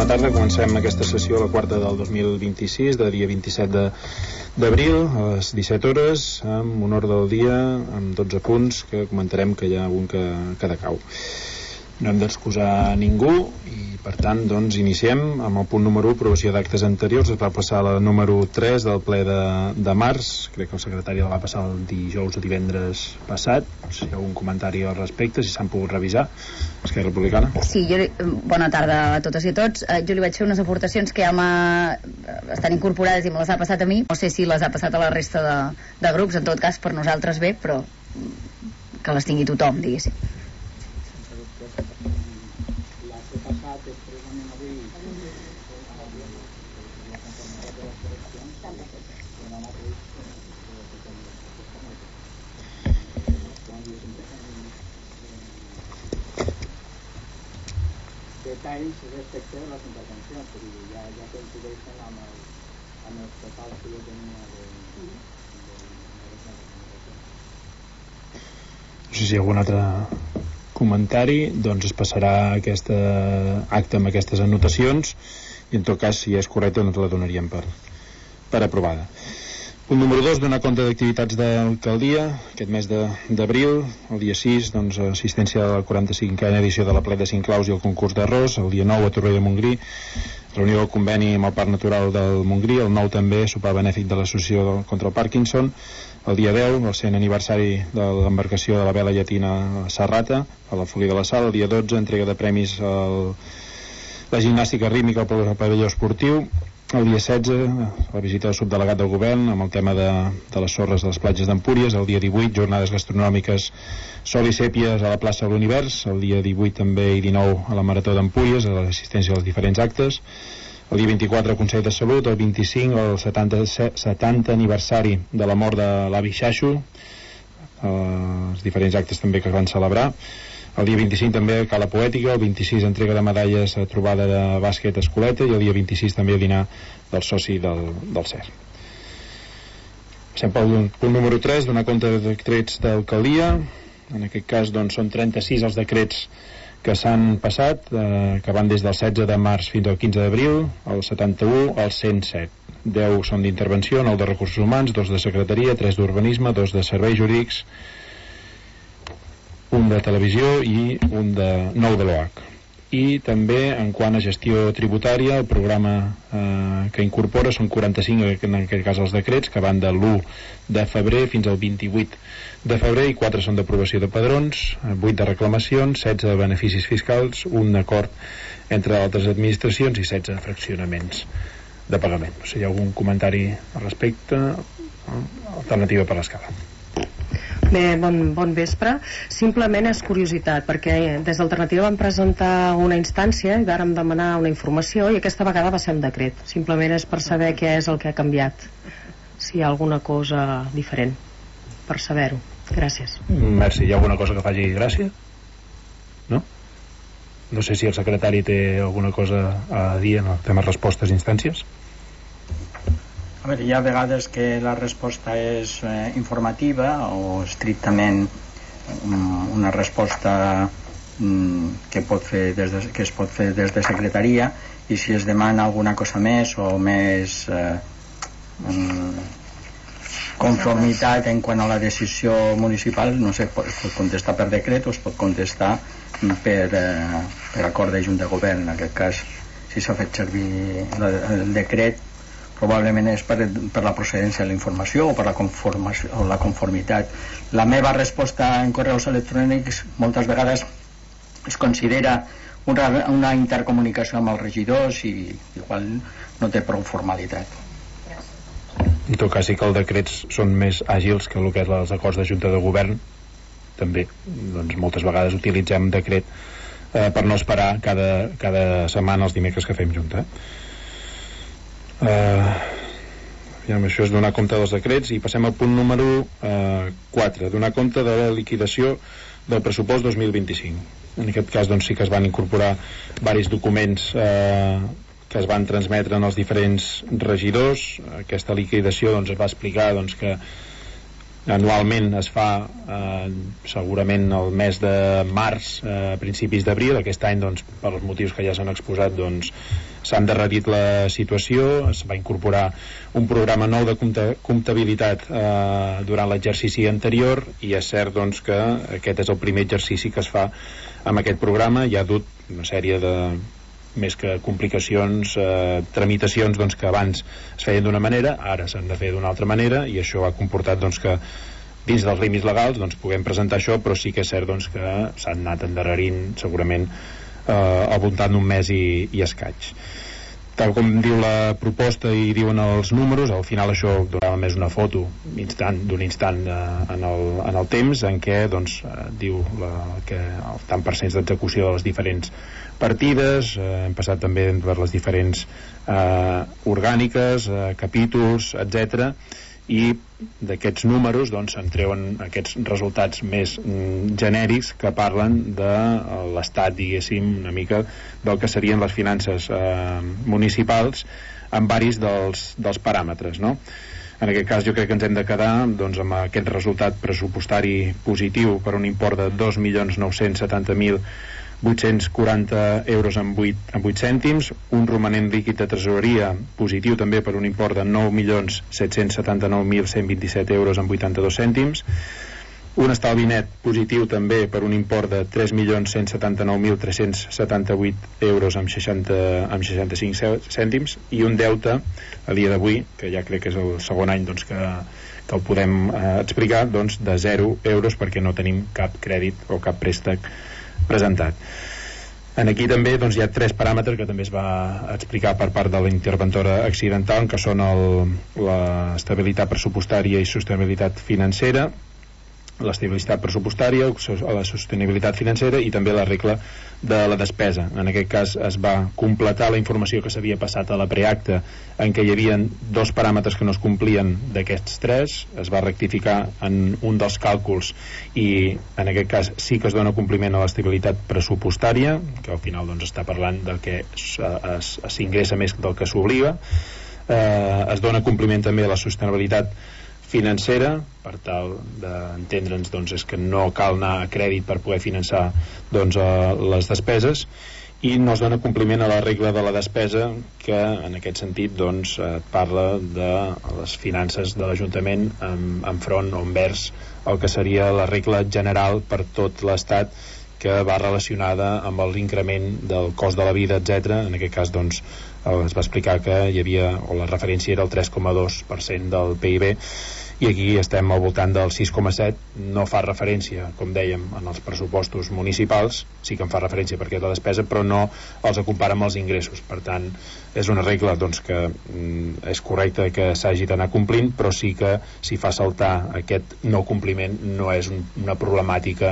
bona tarda. Comencem aquesta sessió, la quarta del 2026, de dia 27 d'abril, a les 17 hores, amb un ordre del dia, amb 12 punts, que comentarem que hi ha un que decau. No hem d'excusar ningú i, per tant, doncs, iniciem amb el punt número 1, aprovació d'actes anteriors. Es va passar la número 3 del ple de març. Crec que el secretari la va passar el dijous o divendres passat. Si hi ha algun comentari al respecte, si s'han pogut revisar. Esquerra Republicana. Sí, bona tarda a totes i a tots. Jo li vaig fer unes aportacions que ja estan incorporades i me les ha passat a mi. No sé si les ha passat a la resta de grups, en tot cas per nosaltres bé, però que les tingui tothom, diguéssim. Detalls respecte a les intervencions, perquè ja coincideixen amb els totals que jo tenia No sé si hi ha algun altre comentari. Doncs es passarà aquest acte amb aquestes anotacions i en tot cas, si és correcte, doncs la donaríem per aprovada. Punt número 2, donar compte d'activitats d'alcaldia. Aquest mes d'abril, el dia 6, doncs, assistència a la 45a edició de la Plet de Sinclaus i el concurs d'arròs. El dia 9, a Torroella de Montgrí, reunió del conveni amb el Parc Natural del Montgrí. El 9 també, sopar benèfic de l'Associació contra el Parkinson. El dia 10, el 100 aniversari de l'embarcació de la vela llatina a Serrata, a la Folia de la Sal. El dia 12, entrega de premis a la gimnàstica rítmica al pavelló esportiu. El dia 16, la visita del subdelegat del govern amb el tema de les sorres de les platges d'Empúries. El dia 18, jornades gastronòmiques Sol i Sèpies a la plaça de l'Univers. El dia 18 també i 19 a la Marató d'Empúries, a l'assistència als diferents actes. El dia 24, el Consell de Salut. El 25, el 70 aniversari de la mort de l'avi Xaxo, els diferents actes també que es van celebrar. El dia 25 també Cala Poètica, el 26 entrega de medalles a trobada de bàsquet Escoleta i el dia 26 també el dinar del soci del CER. Passem pel punt número 3, donar compte de decrets d'alcaldia. En aquest cas doncs, són 36 els decrets que s'han passat, que van des del 16 de març fins al 15 d'abril, el 71 al 107. 10 són d'intervenció, 9 de recursos humans, 2 de secretaria, 3 d'urbanisme, 2 de serveis jurídics, un de televisió i un de 9 de l'OH. I també en quant a gestió tributària, el programa que incorpora són 45, en aquest cas els decrets, que van de l'1 de febrer fins al 28 de febrer, i 4 són d'aprovació de padrons, 8 de reclamacions, 16 de beneficis fiscals, un acord entre altres administracions i 16 fraccionaments de pagament. No sé si hi ha algun comentari al respecte. Alternativa per l'escala. Bé, bon vespre. Simplement és curiositat, perquè des d'Alternativa vam presentar una instància i vàrem demanar una informació i aquesta vegada va ser un decret. Simplement és per saber què és el que ha canviat, si hi ha alguna cosa diferent, per saber-ho. Gràcies. Merci. Hi ha alguna cosa que faci gràcia? No? No sé si el secretari té alguna cosa a dir en el tema respostes i instàncies. A veure, hi ha vegades que la resposta és informativa o estrictament una resposta que es pot fer des de secretaria, i si es demana alguna cosa més o més conformitat en quant a la decisió municipal, no sé, es pot contestar per decret o es pot contestar per acord de Junta de Govern. En aquest cas, si s'ha fet servir el decret, probablement és per la procedència de la informació o per la conformitat. La meva resposta en correus electrònics moltes vegades es considera una intercomunicació amb els regidors i igual no té prou formalitat. En tot cas, sí que els decrets són més àgils que el que és els acords de Junta de Govern. També, doncs, moltes vegades utilitzem decret per no esperar cada setmana els dimecres que fem Junta. Això és donar compte dels decrets, i passem al punt número 4, donar compte de la liquidació del pressupost 2025. En aquest cas doncs, sí que es van incorporar diversos documents que es van transmetre als diferents regidors. Aquesta liquidació doncs, es va explicar doncs, que anualment es fa segurament el mes de març, principis d'abril. Aquest any, doncs, per els motius que ja s'han exposat, doncs, s'ha endarrerit la situació. Es va incorporar un programa nou de comptabilitat durant l'exercici anterior, i és cert, doncs, que aquest és el primer exercici que es fa amb aquest programa. Hi ha hagut una sèrie de, més que complicacions, tramitacions, doncs, que abans es feien d'una manera, ara s'han de fer d'una altra manera, i això ha comportat, doncs, que dins dels límits legals, doncs, puguem presentar això, però sí que és cert, doncs, que s'han anat endarrerint segurament al voltant d'un mes i escaig. Tal com diu la proposta i diuen els números, al final això donava més una foto d'un instant en el temps, en què, doncs, diu que el tant percents d'execució de les diferents partides, hem passat també per les diferents orgàniques, capítols, etc. I d'aquests números, doncs, se'n treuen aquests resultats més genèrics que parlen de l'estat, diguéssim, una mica del que serien les finances municipals en varis dels paràmetres, no? En aquest cas jo crec que ens hem de quedar, doncs, amb aquest resultat pressupostari positiu per un import de 2.970.840 euros amb 8 cèntims, un romanent líquid de tresoreria positiu també per un import de 9.779.127 euros amb 82 cèntims, un estalvi net positiu també per un import de 3.179.378 euros amb 65 cèntims, i un deute a dia d'avui, que ja crec que és el segon any, doncs, que el podem explicar, doncs, de 0 euros, perquè no tenim cap crèdit o cap préstec presentat. En aquí també, doncs, hi ha 3 paràmetres que també es va explicar per part de la interventora accidental, que són l'estabilitat pressupostària i sostenibilitat financera, l'estabilitat pressupostària, la sostenibilitat financera i també la regla de la despesa. En aquest cas es va completar la informació que s'havia passat a la preacta, en què hi havia 2 paràmetres que no es complien d'aquests 3, es va rectificar en un dels càlculs i en aquest cas sí que es dona compliment a l'estabilitat pressupostària, que al final, doncs, està parlant de que s'ingressa més del que s'obliga. Es dona compliment també a la sostenibilitat financera, per tal d'entendre'ns, doncs, és que no cal anar a crèdit per poder finançar, doncs, les despeses, i no es dona compliment a la regla de la despesa, que en aquest sentit, doncs, parla de les finances de l'Ajuntament enfront o envers el que seria la regla general per tot l'Estat, que va relacionada amb l'increment del cost de la vida, etc. En aquest cas, doncs, es va explicar que hi havia, o la referència era el 3,2% del PIB, i aquí estem al voltant del 6,7. No fa referència, com dèiem, en els pressupostos municipals, sí que en fa referència perquè és la despesa, però no els compara amb els ingressos. Per tant, és una regla, doncs, que és correcte que s'hagi d'anar complint, però sí que si fa saltar aquest no compliment no és una problemàtica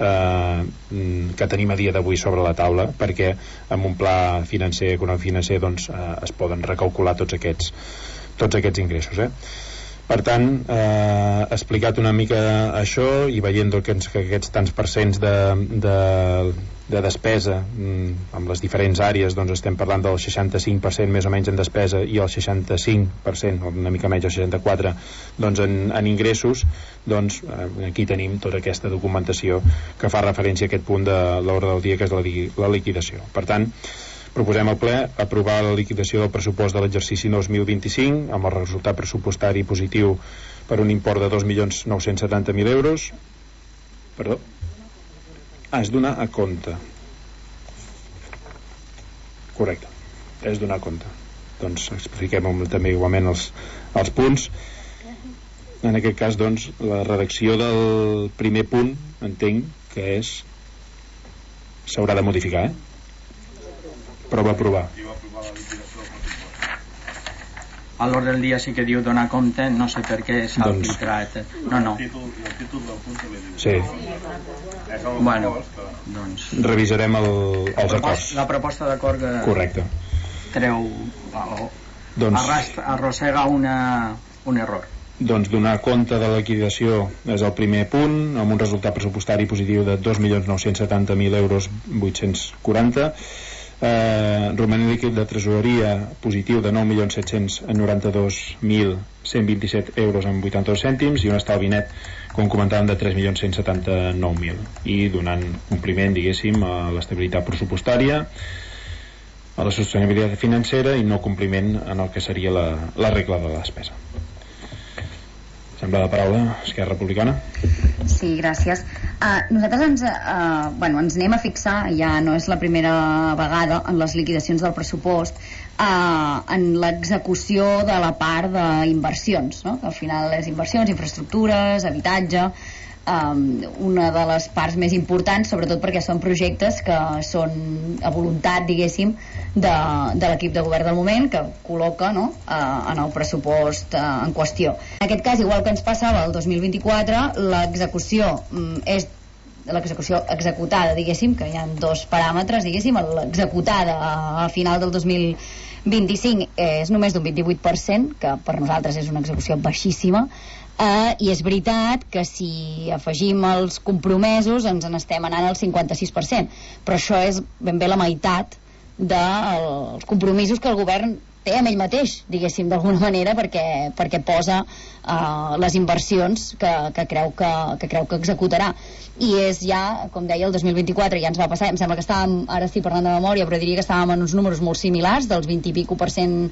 que tenim a dia d'avui sobre la taula, perquè amb un pla financer, econòmic financer, doncs, es poden recalcular tots aquests ingressos, Per tant, explicat una mica això i veient que aquests tants percents de despesa amb les diferents àrees, doncs estem parlant del 65% més o menys en despesa i el 65%, una mica menys el 64%, doncs en ingressos, doncs aquí tenim tota aquesta documentació que fa referència a aquest punt de l'ordre del dia, que és la liquidació. Per tant, proposem al ple aprovar la liquidació del pressupost de l'exercici 2025 amb el resultat pressupostari positiu per un import de 2.970.000 euros. Perdó. És donar a compte. Correcte. És donar a compte. Doncs expliquem també igualment els punts. En aquest cas, doncs, la redacció del primer punt, entenc que s'haurà de modificar, però va aprovar. A l'ordre del dia sí que diu donar compte, no sé per què s'ha filtrat. No. El títol del punt també diu. Sí. Bueno, doncs... Revisarem els acords. La proposta d'acord que... Correcte. Treu... arrossega un error. Doncs donar compte de la liquidació és el primer punt, amb un resultat pressupostari positiu de 2.970.000 euros 840. romanent líquid de tresoreria positiu de 9.792.127 euros amb 82 cèntims i un estalvi net, com comentàvem, de 3.179.000, i donant compliment, diguéssim, a l'estabilitat pressupostària, a la sostenibilitat financera i no compliment en el que seria la regla de la despesa. Sembla la paraula Esquerra Republicana. Sí, gràcies. Nosaltres ens anem a fixar, ja no és la primera vegada en les liquidacions del pressupost, en l'execució de la part d'inversions, no? Que al final és inversions, infraestructures, habitatge, una de les parts més importants, sobretot perquè són projectes que són a voluntat, diguéssim, de l'equip de govern del moment, que col·loca, no?, en el pressupost en qüestió. En aquest cas, igual que ens passava el 2024, l'execució és l'execució executada, diguéssim, que hi ha dos paràmetres, diguéssim, l'executada a final del 2025 és només d'un 28%, que per nosaltres és una execució baixíssima. I és veritat que si afegim els compromesos ens n'estem anant al 56%, però això és ben bé la meitat dels compromisos que el govern té amb ell mateix, diguéssim, d'alguna manera, perquè posa les inversions que creu que executarà. I és ja, com deia, el 2024 ja ens va passar, em sembla que estàvem, ara estic parlant de memòria, però diria que estàvem en uns números molt similars, dels 20 i pico %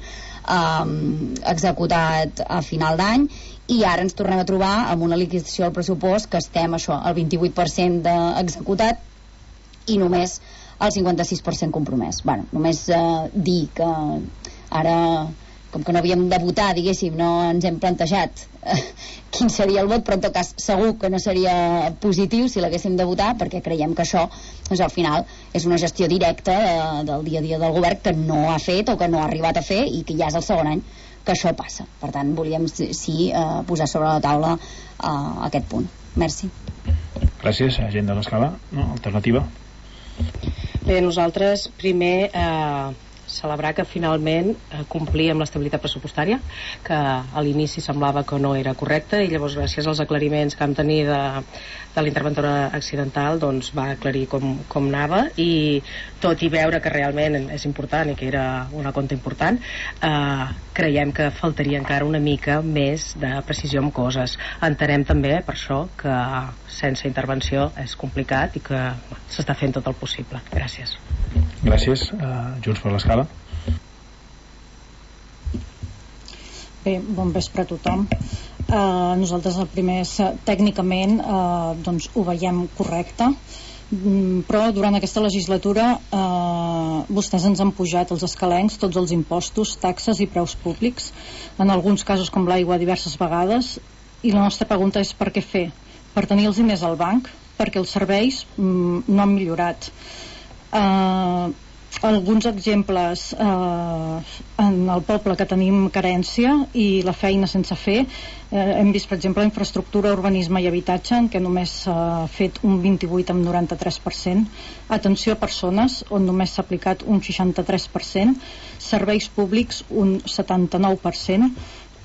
executat a final d'any, i ara ens tornem a trobar amb una liquidació del pressupost que estem això, al 28% executat i només el 56% compromès. Bueno, només dir que ara, com que no havíem de votar, diguéssim, no ens hem plantejat quin seria el vot, però en tot cas segur que no seria positiu si l'haguéssim de votar, perquè creiem que això, doncs, al final és una gestió directa del dia a dia del govern que no ha fet o que no ha arribat a fer i que ja és el segon any que això passa. Per tant, volíem posar sobre la taula aquest punt. Merci. Gràcies. Gent de l'Escala, no? Alternativa. Bé, nosaltres primer celebrar que finalment complir amb l'estabilitat pressupostària, que a l'inici semblava que no era correcta, i llavors gràcies als aclariments que vam tenir de l'interventora accidental, doncs va aclarir com anava, i tot i veure que realment és important i que era una compta important, creiem que faltaria encara una mica més de precisió en coses. Entenem també per això que sense intervenció és complicat i que s'està fent tot el possible. Gràcies. Gràcies. Junts per l'Escala. Bé, bon vespre a tothom. Nosaltres el primer és, tècnicament doncs ho veiem correcte, però durant aquesta legislatura vostès ens han pujat els escalencs tots els impostos, taxes i preus públics, en alguns casos com l'aigua diverses vegades, i la nostra pregunta és per què fer? Per tenir els diners al banc? Perquè els serveis no han millorat. Alguns exemples en el poble que tenim carència i la feina sense fer, hem vist per exemple infraestructura, urbanisme i habitatge, en què només s'ha fet un 28 amb 93%, atenció a persones on només s'ha aplicat un 63%, serveis públics un 79%.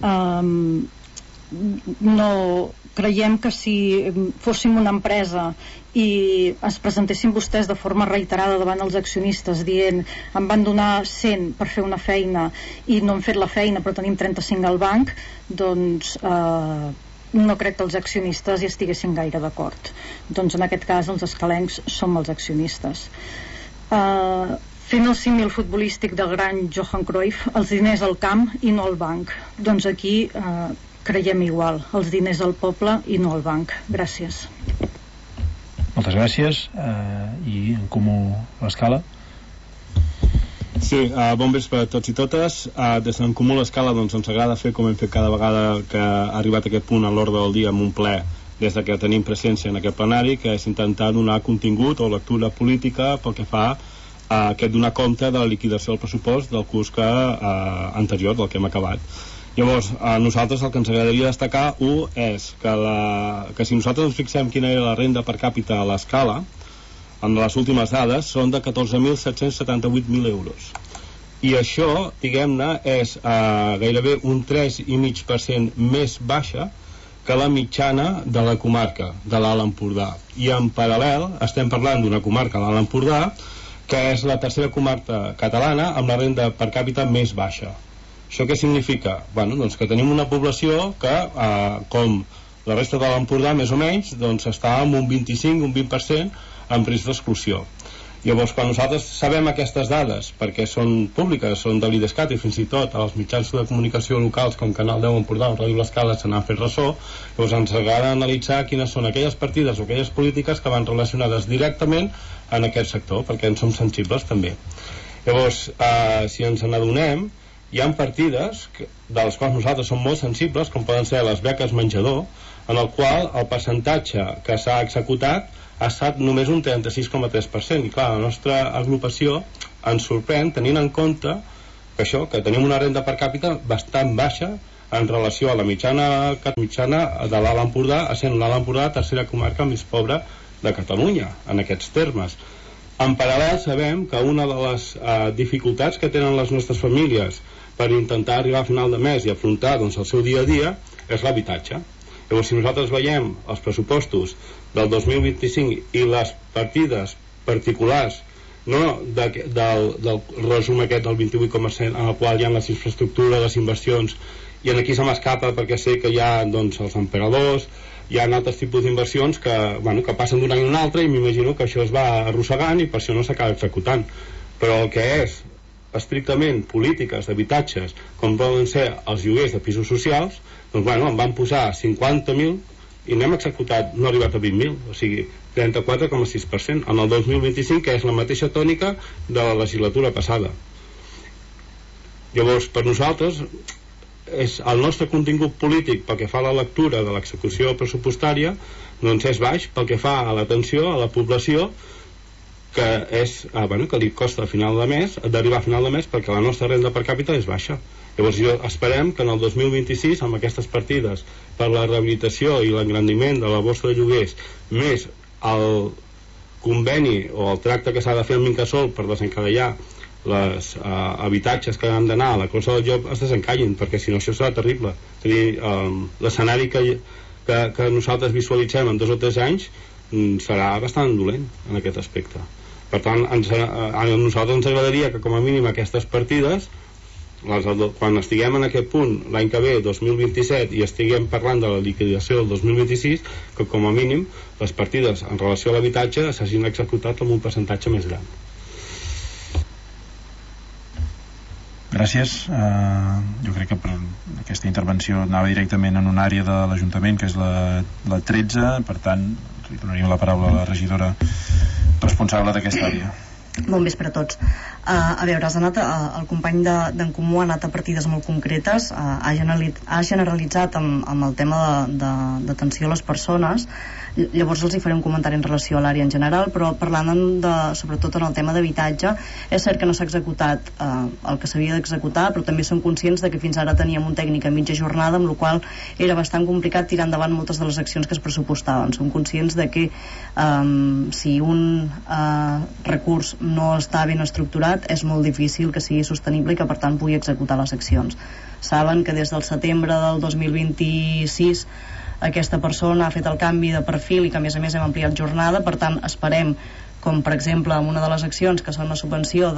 No creiem que si fóssim una empresa i es presentessin vostès de forma reiterada davant els accionistes dient em van donar 100 per fer una feina i no hem fet la feina però tenim 35 al banc, doncs no crec que els accionistes hi estiguessin gaire d'acord. Doncs en aquest cas els escalencs som els accionistes. Fent el símil futbolístic del gran Johan Cruyff, els diners al camp i no al banc. Doncs aquí creiem igual, els diners al poble i no al banc. Gràcies. Moltes gràcies. I en Comú l'Escala. Sí, bon vespre a tots i totes. Des d'en Comú l'Escala doncs, ens agrada fer com hem fet cada vegada que ha arribat aquest punt a l'ordre del dia amb un ple des de que tenim presència en aquest plenari, que és intentar donar contingut o lectura política pel que fa a aquest donar compte de la liquidació del pressupost del curs anterior, del que hem acabat. Llavors, a nosaltres el que ens agradaria destacar, és que si nosaltres ens fixem quina era la renda per càpita a l'Escala, amb les últimes dades, són de 14.778.000 euros. I això, diguem-ne, és gairebé un 3,5% més baixa que la mitjana de la comarca de l'Alt Empordà. I en paral·lel estem parlant d'una comarca, l'Alt Empordà, que és la tercera comarca catalana amb la renda per càpita més baixa. Això què significa? Bueno, doncs que tenim una població que, com la resta de l'Empordà més o menys, doncs està amb un 25, un 20% en risc d'exclusió. Llavors, quan nosaltres sabem aquestes dades, perquè són públiques, són de l'IDESCAT i fins i tot als mitjans de comunicació locals com Canal 10 Empordà o Ràdio L'Escala se n'han fet ressò, llavors ens agrada analitzar quines són aquelles partides o aquelles polítiques que van relacionades directament en aquest sector, perquè en som sensibles també. Llavors, si ens n'adonem, hi ha partides de les quals nosaltres som molt sensibles, com poden ser les beques menjador, en el qual el percentatge que s'ha executat ha estat només un 36,3%, i clar, la nostra agrupació ens sorprèn tenint en compte que això, que tenim una renda per càpita bastant baixa en relació a la mitjana de l'Alt Empordà, essent l'Alt Empordà la tercera comarca més pobra de Catalunya, en aquests termes. En paral·lel sabem que una de les dificultats que tenen les nostres famílies per intentar arribar a final de mes i afrontar doncs, el seu dia a dia és l'habitatge. Llavors, si nosaltres veiem els pressupostos del 2025 i les partides particulars, no del resum aquest del 28,7 en el qual hi ha les infraestructures, les inversions, i aquí se m'escapa perquè sé que hi ha doncs, els emperadors, hi ha altres tipus d'inversions que passen d'un any a un altre, i m'imagino que això es va arrossegant i per això no s'acaba executant. Però el que és estrictament polítiques d'habitatges, com poden ser els lloguers de pisos socials, doncs en van posar 50.000 i n'hem executat, no ha arribat a 20.000, o sigui 34,6% en el 2025, que és la mateixa tònica de la legislatura passada. Llavors, per nosaltres és el nostre contingut polític pel que fa a la lectura de l'execució pressupostària, doncs és baix pel que fa a l'atenció a la població, que és que li costa a final de mes d'arribar a final de mes perquè la nostra renda per càpita és baixa. Llavors esperem que en el 2026, amb aquestes partides per la rehabilitació i l'engrandiment de la borsa de lloguers, més el conveni o el tracte que s'ha de fer amb Incasòl per desencadellar els habitatges que han d'anar a la Crossa del Llop es desencallin, perquè si no això serà terrible. És a dir, l'escenari que nosaltres visualitzem en 2 o 3 anys serà bastant dolent en aquest aspecte. Per tant, a nosaltres ens agradaria que com a mínim aquestes partides, quan estiguem en aquest punt l'any que ve, 2027, i estiguem parlant de la liquidació del 2026, que com a mínim les partides en relació a l'habitatge s'hagin executat amb un percentatge més gran. Gràcies. Jo crec que per aquesta intervenció anava directament en una àrea de l'Ajuntament, que és la 13, per tant li donaríem la paraula a la regidora responsable d'aquesta àrea. Bon vespre a tots. A veure, el company d'en Comú ha anat a partides molt concretes, ha generalitzat amb el tema d'atenció a les persones. Llavors els hi faré un comentari en relació a l'àrea en general, però parlant sobretot en el tema d'habitatge, és cert que no s'ha executat el que s'havia d'executar, però també som conscients de que fins ara teníem un tècnic a mitja jornada, amb la qual era bastant complicat tirar endavant moltes de les accions que es pressupostaven. Som conscients de que si un recurs no està ben estructurat és molt difícil que sigui sostenible i que per tant pugui executar les accions. Saben que des del setembre del 2026 aquesta persona ha fet el canvi de perfil i que a més hem ampliat jornada, per tant esperem, com per exemple amb una de les accions que són la subvenció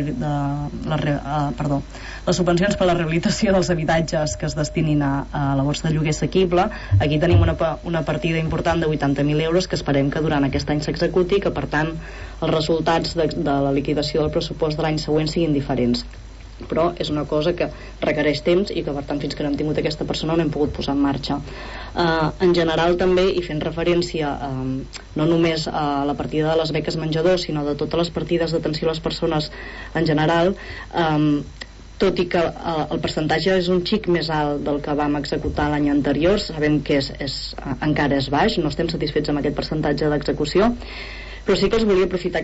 les subvencions per a la rehabilitació dels habitatges que es destinin a la borsa de lloguer assequible. Aquí tenim una partida important de 80.000 euros que esperem que durant aquest any s'executi i que per tant els resultats de la liquidació del pressupost de l'any següent siguin diferents. Però és una cosa que requereix temps i que per tant fins que no hem tingut aquesta persona no hem pogut posar en marxa. En general també, i fent referència no només a la partida de les beques menjador sinó de totes les partides d'atenció a les persones en general, tot i que el percentatge és un xic més alt del que vam executar l'any anterior, sabem que encara és baix, no estem satisfets amb aquest percentatge d'execució, però sí que els volia aprofitar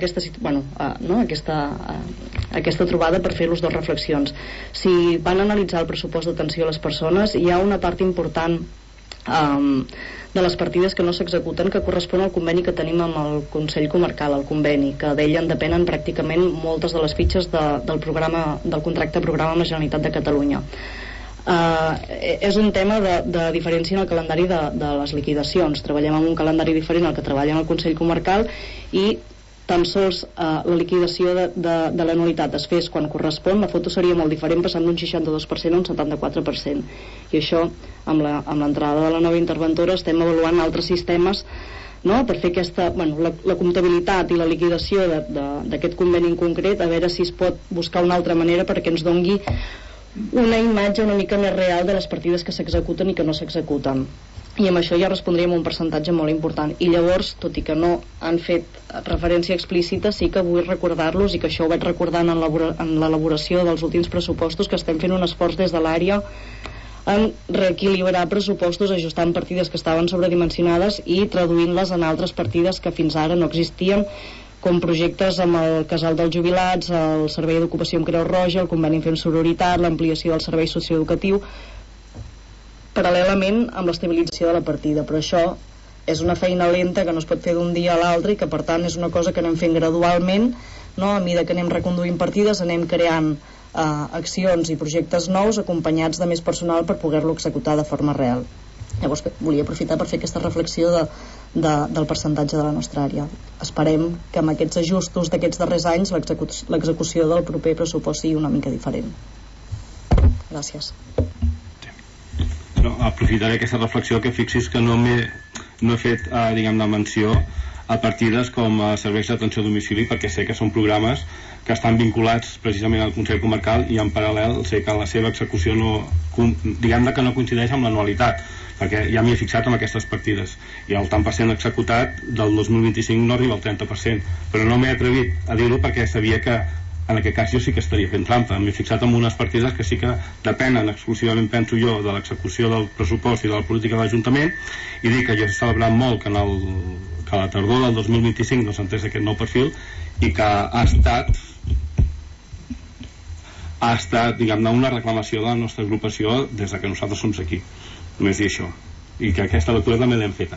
aquesta trobada per fer-los 2 reflexions. Si van analitzar el pressupost d'atenció a les persones, hi ha una part important de les partides que no s'executen que correspon al conveni que tenim amb el Consell Comarcal, el conveni, que d'ell en depenen pràcticament moltes de les fitxes del contracte programa amb la Generalitat de Catalunya. És un tema de diferència en el calendari de les liquidacions. Treballem amb un calendari diferent al que treballa en el Consell Comarcal i tan sols la liquidació de l'anualitat es fes quan correspon, la foto seria molt diferent, passant d'un 62% a un 74%. I això, amb l'entrada de la nova interventora, estem avaluant altres sistemes, no?, per fer la comptabilitat i la liquidació d'aquest conveni en concret, a veure si es pot buscar una altra manera perquè ens dongui una imatge una mica més real de les partides que s'executen i que no s'executen. I amb això ja respondríem un percentatge molt important. I llavors, tot i que no han fet referència explícita, sí que vull recordar-los, i que això ho vaig recordant en l'elaboració dels últims pressupostos, que estem fent un esforç des de l'àrea en reequilibrar pressupostos, ajustant partides que estaven sobredimensionades i traduint-les en altres partides que fins ara no existien, com projectes amb el Casal dels Jubilats, el Servei d'Ocupació amb Creu Roja, el conveni Fem Sororitat, l'ampliació del servei socioeducatiu, paral·lelament amb l'estabilització de la partida. Però això és una feina lenta que no es pot fer d'un dia a l'altre i que per tant és una cosa que anem fent gradualment, no? A mesura que anem reconduint partides anem creant accions i projectes nous acompanyats de més personal per poder-lo executar de forma real. Llavors volia aprofitar per fer aquesta reflexió del percentatge de la nostra àrea. Esperem que amb aquests ajustos d'aquests darrers anys l'execució del proper pressupost sigui una mica diferent. Gràcies. No, aprofitaré aquesta reflexió, que fixis que no he fet diguem-ne menció a partides com a serveis d'atenció a domicili, perquè sé que són programes que estan vinculats precisament al Consell Comarcal i en paral·lel sé que la seva execució diguem-ne que no coincideix amb l'anualitat, perquè ja m'hi he fixat amb aquestes partides i el tant per cent executat del 2025 no arriba al 30%, però no m'he atrevit a dir-ho perquè sabia que en aquest cas jo sí que estaria fent trampa. M'he fixat en unes partides que sí que depenen exclusivament, penso jo, de l'execució del pressupost i de la política de l'Ajuntament, i dic que jo he celebrat molt que a la tardor del 2025 no s'entrés aquest nou perfil i que ha estat diguem-ne una reclamació de la nostra agrupació des de que nosaltres som aquí. Només dir això, i que aquesta lectura també l'hem feta.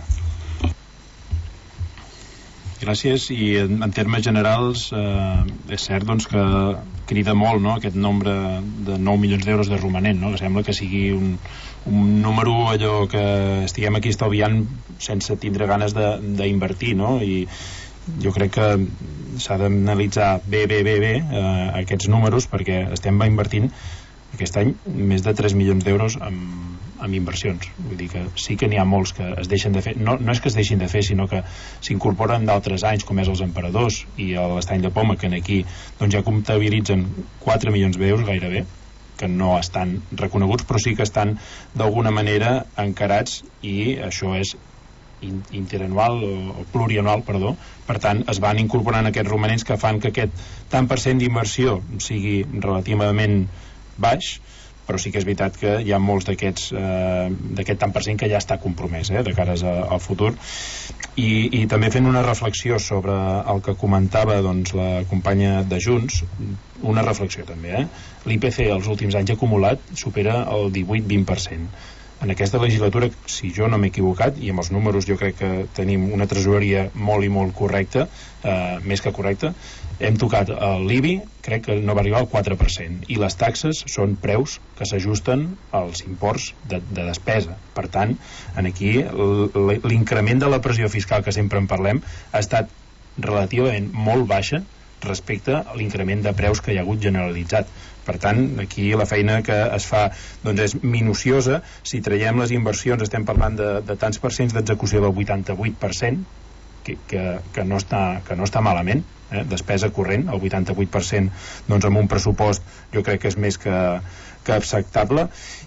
Gràcies. I en termes generals és cert doncs, que crida molt, no?, aquest nombre de 9 milions d'euros de romanent, no?, que sembla que sigui un número allò que estiguem aquí estalviant sense tindre ganes d'invertir, no? I jo crec que s'ha d'analitzar bé aquests números, perquè estem invertint aquest any més de 3 milions d'euros amb inversions. Vull dir que sí que n'hi ha molts que es deixen de fer, no és que es deixin de fer, sinó que s'incorporen d'altres anys, com és els Emperadors i l'Estany de Poma, que aquí doncs, ja comptabilitzen 4 milions d'euros gairebé, que no estan reconeguts, però sí que estan d'alguna manera encarats, i això és interanual o plurianual, perdó. Per tant, es van incorporant aquests romanents que fan que aquest tant per cent d'inversió sigui relativament baix, però sí que és veritat que hi ha molts d'aquest tant per cent que ja està compromès de cares al futur. I també fent una reflexió sobre el que comentava doncs, la companya de Junts, una reflexió també, l'IPC els últims anys acumulat supera el 18-20%. En aquesta legislatura, si jo no m'he equivocat, i amb els números jo crec que tenim una tresoreria molt i molt correcta, més que correcta, hem tocat l'IBI, crec que no va arribar al 4%, i les taxes són preus que s'ajusten als imports de despesa. Per tant, aquí l'increment de la pressió fiscal que sempre en parlem ha estat relativament molt baixa respecte a l'increment de preus que hi ha hagut generalitzat. Per tant, aquí la feina que es fa doncs és minuciosa. Si traiem les inversions estem parlant de tants percents d'execució del 88%, que no està malament, despesa corrent, el 88% doncs amb un pressupost jo crec que és més que acceptable,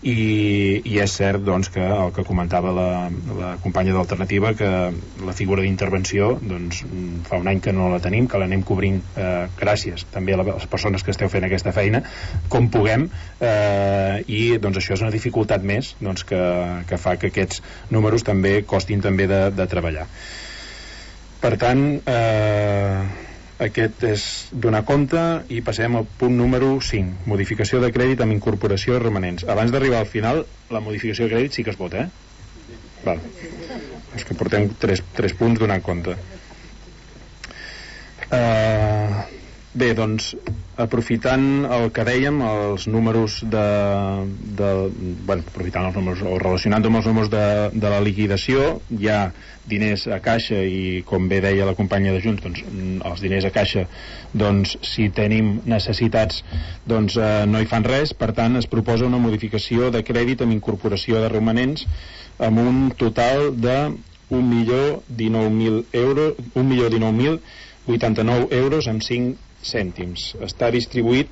i és cert doncs que el que comentava la companya d'Alternativa, que la figura d'intervenció doncs fa un any que no la tenim, que l'anem cobrint gràcies també a les persones que esteu fent aquesta feina com puguem, i doncs això és una dificultat més doncs, que fa que aquests números també costin també de treballar. Per tant, aquest és donar compte, i passem al punt número 5, modificació de crèdit amb incorporació de romanents. Abans d'arribar al final, la modificació de crèdit sí que es vota, Val. És que portem 3 punts donant compte. Bé, doncs aprofitant el que dèiem, els números aprofitant els números o relacionant amb els números de la liquidació, hi ha diners a caixa i, com bé deia la companya de Junts, doncs, els diners a caixa, doncs, si tenim necessitats, doncs no hi fan res. Per tant, es proposa una modificació de crèdit amb incorporació de romanents amb un total de 1.019.089 euros amb 5 cèntims. Està distribuït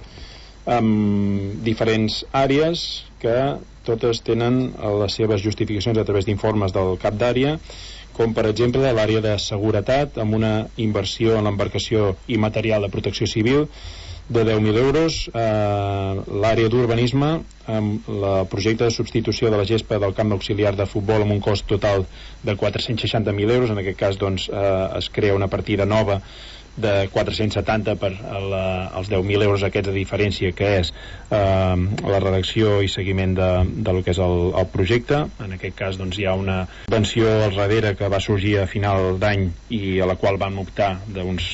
en diferents àrees que totes tenen les seves justificacions a través d'informes del cap d'àrea, com per exemple l'àrea de seguretat, amb una inversió en l'embarcació i material de protecció civil de 10.000 euros, l'àrea d'urbanisme amb el projecte de substitució de la gespa del camp auxiliar de futbol amb un cost total de 460.000 euros. En aquest cas doncs, es crea una partida nova de 470 per els 10.000 euros aquests de diferència, que és la redacció i seguiment de lo que és el projecte. En aquest cas doncs, hi ha una subvenció al darrere que va sorgir a final d'any i a la qual vam optar d'uns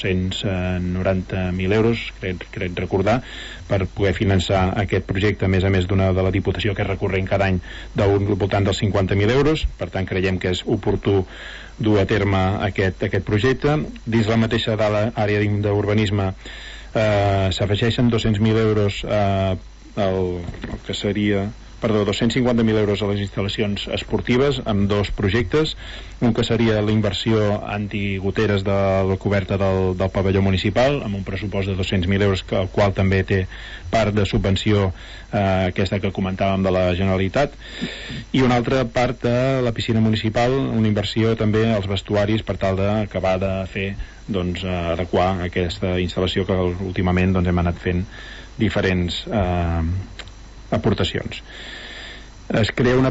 290.000 euros, crec recordar, per poder finançar aquest projecte, a més d'una de la Diputació que és recurrent cada any del voltant dels 50.000 euros. Per tant, creiem que és oportú dur a terme aquest projecte. Dins la mateixa àrea d'urbanisme s'afegeixen 200.000 euros el que seria 250.000 euros a les instal·lacions esportives amb dos projectes, un que seria la inversió antigoteres de la coberta del pavelló municipal amb un pressupost de 200.000 euros, el qual també té part de subvenció aquesta que comentàvem de la Generalitat, i una altra part de la piscina municipal, una inversió també als vestuaris per tal d'acabar de fer, doncs, adequar aquesta instal·lació que últimament doncs, hem anat fent diferents aportacions. Es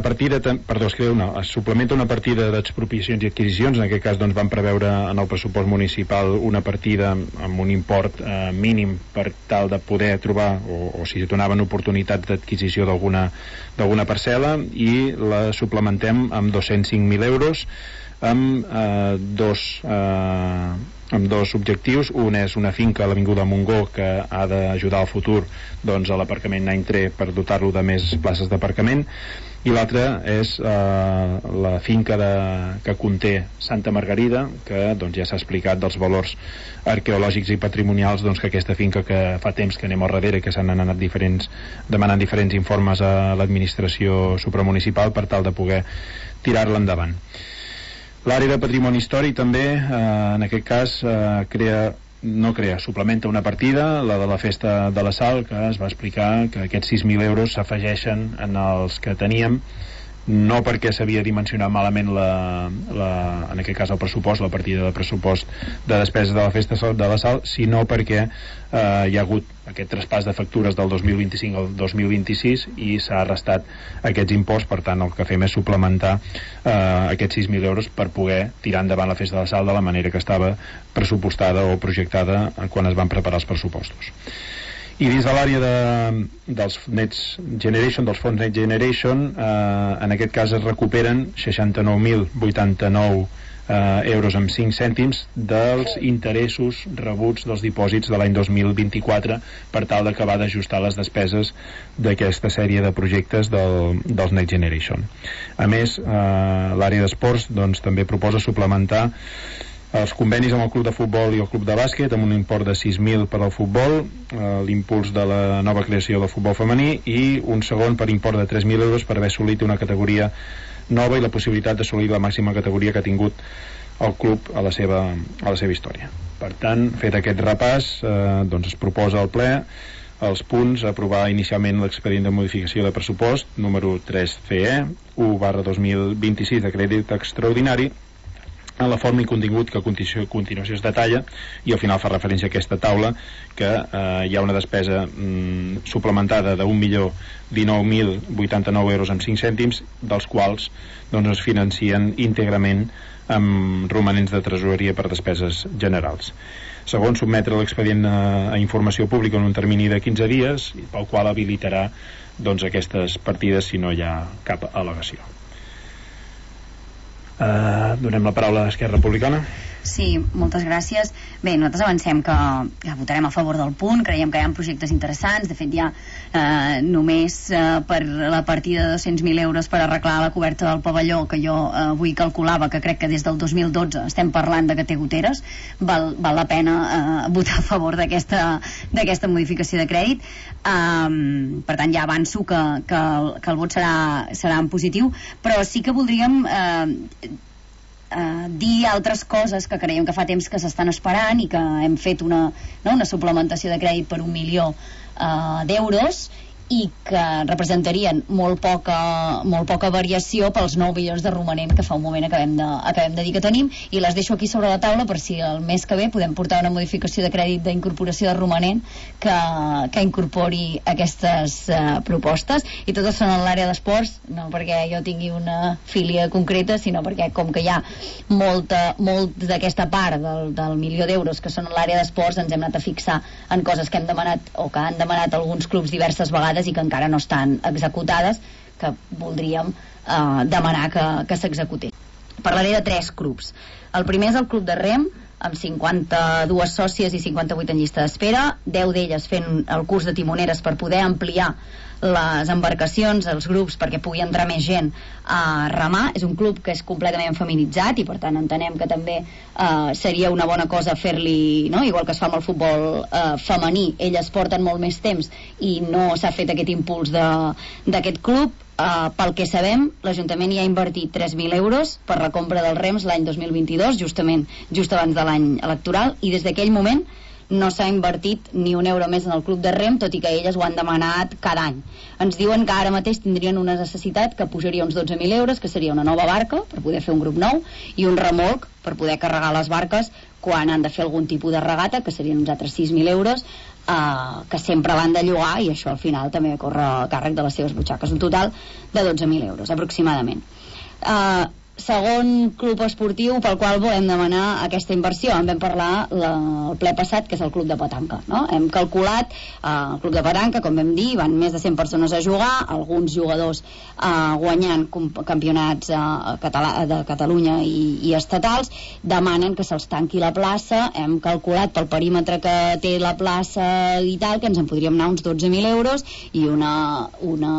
suplementa una partida d'expropiacions i adquisicions. En aquest cas doncs, vam preveure en el pressupost municipal una partida amb un import mínim per tal de poder trobar o si es donaven oportunitats d'adquisició d'alguna parcel·la, i la suplementem amb 205.000 euros amb dos objectius. Un és una finca a l'Avinguda Montgó que ha d'ajudar al futur doncs, a l'aparcament Naintré per dotar-lo de més places d'aparcament, i l'altre és la finca que conté Santa Margarida, que doncs, ja s'ha explicat dels valors arqueològics i patrimonials doncs, que aquesta finca, que fa temps que anem al darrere, que s'han anat demanant diferents informes a l'administració supramunicipal per tal de poder tirar-la endavant. L'àrea de patrimoni històric també, en aquest cas, suplementa una partida, la de la Festa de la Sal, que es va explicar que aquests 6.000 euros s'afegeixen en els que teníem, no perquè s'havia dimensionat malament en aquest cas el pressupost, la partida de pressupost de despeses de la Festa de la Sal, sinó perquè hi ha hagut aquest traspàs de factures del 2025 al 2026 i s'ha restat aquests imports. Per tant, el que fem és suplementar aquests 6.000 euros per poder tirar endavant la Festa de la Sal de la manera que estava pressupostada o projectada quan es van preparar els pressupostos. I dins de l'àrea dels Next Generation, dels fons Next Generation, en aquest cas es recuperen 69.089 euros amb 5 cèntims dels interessos rebuts dels dipòsits de l'any 2024 per tal d'acabar d'ajustar les despeses d'aquesta sèrie de projectes dels Next Generation. A més, l'àrea d'esports doncs, també proposa suplementar els convenis amb el club de futbol i el club de bàsquet amb un import de 6.000 per al futbol, l'impuls de la nova creació del futbol femení, i un segon per import de 3.000 euros per haver assolit una categoria nova i la possibilitat d'assolir la màxima categoria que ha tingut el club a la seva història. Per tant, fet aquest repàs, doncs es proposa al ple els punts: aprovar inicialment l'expedient de modificació de pressupost número 3CE 1/2026 de crèdit extraordinari en la forma i contingut que a continuació es detalla, i al final fa referència a aquesta taula que hi ha una despesa suplementada de 1.019.089 euros amb 5 cèntims, dels quals doncs, es financien íntegrament amb romanents de tresoreria per despeses generals. Segon, sotmetre l'expedient a informació pública en un termini de 15 dies, pel qual habilitarà doncs, aquestes partides si no hi ha cap al·legació. Donem la paraula a Esquerra Republicana. Sí, moltes gràcies. Bé, nosaltres avancem que votarem a favor del punt, creiem que hi ha projectes interessants, de fet hi ha només per la partida de 200.000 euros per arreglar la coberta del pavelló, que jo avui calculava que crec que des del 2012 estem parlant de que té goteres, val la pena votar a favor d'aquesta modificació de crèdit. Per tant ja avanço que el vot serà en positiu, però sí que voldríem dir altres coses que creiem que fa temps que s'estan esperant i que hem fet una suplementació de crèdit per 1 milió d'euros i que representarien molt poca variació pels 9 milions de romanent que fa un moment acabem de dir que tenim, i les deixo aquí sobre la taula per si el mes que ve podem portar una modificació de crèdit d'incorporació de romanent que incorpori aquestes propostes, i totes són en l'àrea d'esports, no perquè jo tingui una filia concreta, sinó perquè com que hi ha molt d'aquesta part del milió d'euros que són en l'àrea d'esports, ens hem anat a fixar en coses que hem demanat o que han demanat alguns clubs diverses vegades i que encara no estan executades, que voldríem demanar que s'executés. Parlaré de 3 clubs. El primer és el Club de Rem, amb 52 sòcies i 58 en llista d'espera, 10 d'elles fent el curs de timoneres per poder ampliar les embarcacions, els grups, perquè pugui entrar més gent a remar. És un club que és completament feminitzat i per tant entenem que també seria una bona cosa fer-li, no? Igual que es fa amb el futbol femení, elles porten molt més temps i no s'ha fet aquest impuls d'aquest club. Pel que sabem, l'Ajuntament hi ha invertit 3.000 euros per la compra dels rems l'any 2022, just abans de l'any electoral, i des d'aquell moment no s'ha invertit ni un euro més en el club de rem, tot i que elles ho han demanat cada any. Ens diuen que ara mateix tindrien una necessitat que pujaria uns 12.000 euros, que seria una nova barca per poder fer un grup nou i un remolc per poder carregar les barques quan han de fer algun tipus de regata, que serien uns altres 6.000 euros, que sempre van de llogar, i això al final també corre a càrrec de les seves butxaques, un total de 12.000 euros aproximadament. Segon club esportiu pel qual volem demanar aquesta inversió, en vam parlar el ple passat, que és el club de petanca, no? Hem calculat el club de petanca, com vam dir, van més de 100 persones a jugar, alguns jugadors guanyant campionats de Catalunya i estatals, demanen que se'ls tanqui la plaça. Hem calculat pel perímetre que té la plaça i tal, que ens en podríem anar uns 12.000 euros, i una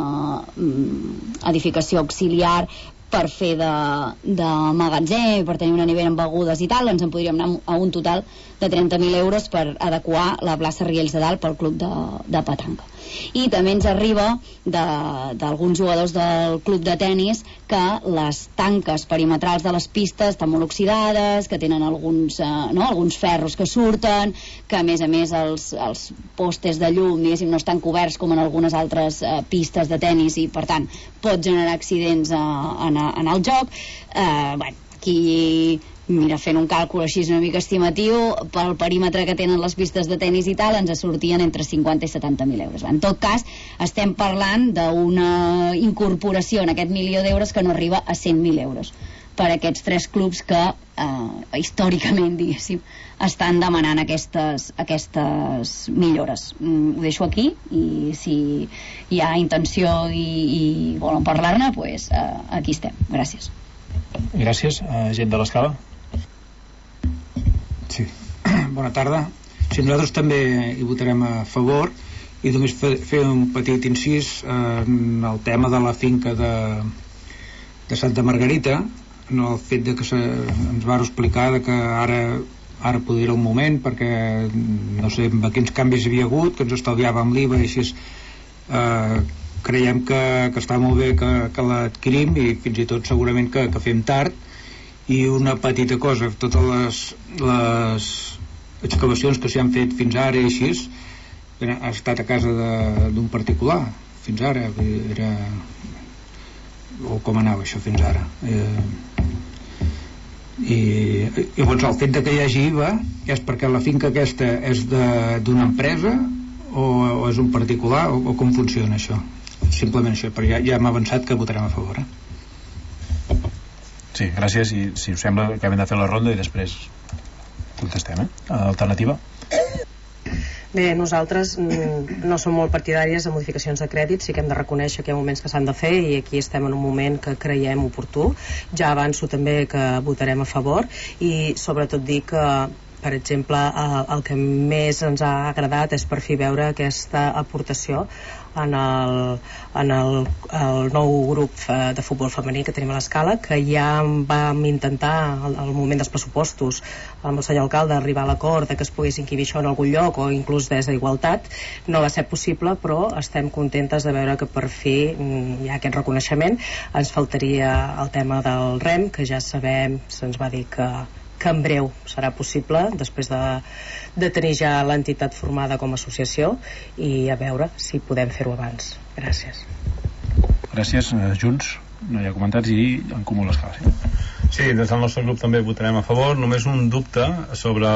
edificació auxiliar per fer de magatzem, per tenir una nevera amb begudes i tal, ens en podríem anar a un total de 30.000 euros per adequar la plaça Riells de Dalt pel club de petanca. I també ens arriba d'alguns jugadors del club de tennis que les tanques perimetrals de les pistes estan molt oxidades, que tenen alguns ferros que surten, que a més els postes de llum, diguéssim, no estan coberts com en algunes altres pistes de tennis, i per tant pot generar accidents en el joc. Aquí, mira, fent un càlcul així una mica estimatiu, pel perímetre que tenen les pistes de tennis i tal, ens sortien entre 50 i 70.000 euros. En tot cas, estem parlant d'una incorporació en aquest milió d'euros que no arriba a 100.000 euros per a aquests 3 clubs que històricament, diguéssim, estan demanant aquestes millores. Ho deixo aquí, i si hi ha intenció i volen parlar-ne, doncs aquí estem. Gràcies. Gràcies. Gent de l'Escala? Sí. Bona tarda. Sí, nosaltres també hi votarem a favor, i només fer un petit incís en el tema de la finca de Santa Margarita, en el fet de que ens va explicar que ara poder era el moment, perquè no sé quins canvis hi havia hagut, que ens estalviàvem l'IVA, i així creiem que està molt bé que l'adquirim, i fins i tot segurament que fem tard. I una petita cosa, totes les excavacions que s'hi han fet fins ara i així ha estat a casa d'un particular fins ara, o com anava això fins ara, i llavors el fet que hi hagi IVA és perquè la finca aquesta és d'una empresa o és un particular, o com funciona això? Simplement això, però ja hem avançat que votarem a favor. Sí, gràcies, i si us sembla acabem de fer la ronda i després contestem. Alternativa? Bé, nosaltres no som molt partidàries de modificacions de crèdit, sí que hem de reconèixer que hi ha moments que s'han de fer i aquí estem en un moment que creiem oportú. Ja avanço també que votarem a favor i sobretot dir que per exemple, el que més ens ha agradat és per fi veure aquesta aportació en el nou grup de futbol femení que tenim a l'Escala, que ja vam intentar al moment dels pressupostos amb el senyor alcalde arribar a l'acord que es pogués inquibir això en algun lloc o inclús des d'Igualtat. No va ser possible, però estem contentes de veure que per fi hi ha aquest reconeixement. Ens faltaria el tema del REM, que ja sabem, se'ns va dir que en breu serà possible després de tenir ja l'entitat formada com a associació i a veure si podem fer-ho abans. Gràcies. Gràcies. Junts, no hi ha comentats i en comú l'Escala. Sí, des del nostre grup també votarem a favor. Només un dubte sobre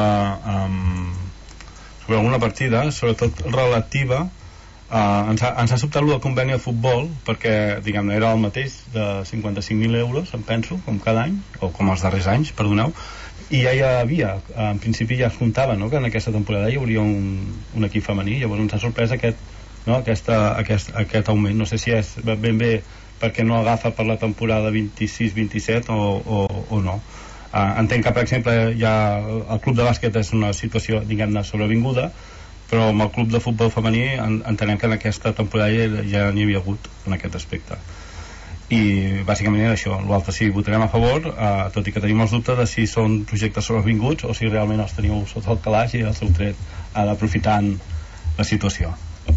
alguna partida, sobretot relativa. Ens ha sobtat el conveni de futbol perquè, diguem-ne, era el mateix de 55.000 euros, em penso, com cada any, o com els darrers anys, perdoneu, i ja hi havia, en principi ja es comptava, no?, que en aquesta temporada hi hauria un equip femení. Llavors ens ha sorprès aquest augment. No sé si és ben bé perquè no agafa per la temporada 26-27 o no. Entenc que, per exemple, ja el club de bàsquet és una situació, diguem-ne, sobrevinguda, però amb el club de futbol femení entenem que en aquesta temporada ja n'hi havia hagut en aquest aspecte. I bàsicament era això. L'altre sí, votarem a favor, tot i que tenim els dubtes de si són projectes sobrevinguts o si realment els teniu sota el calaix i el seu tret aprofitant la situació.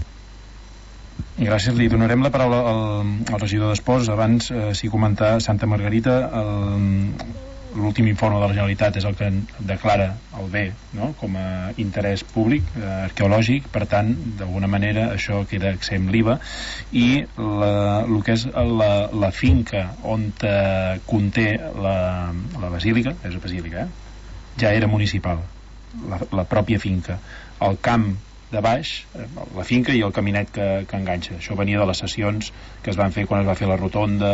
I gràcies. Li donarem la paraula al regidor d'Esports. Abans sí comentar Santa Margarita, l'últim informe de la Generalitat és el que declara el bé, no?, com a interès públic arqueològic, per tant d'alguna manera això queda exempt l'IVA, i el que és la finca on conté la basílica, és basílica, ja era municipal, la pròpia finca. El camp de baix, la finca i el caminet que enganxa. Això venia de les sessions que es van fer quan es va fer la rotonda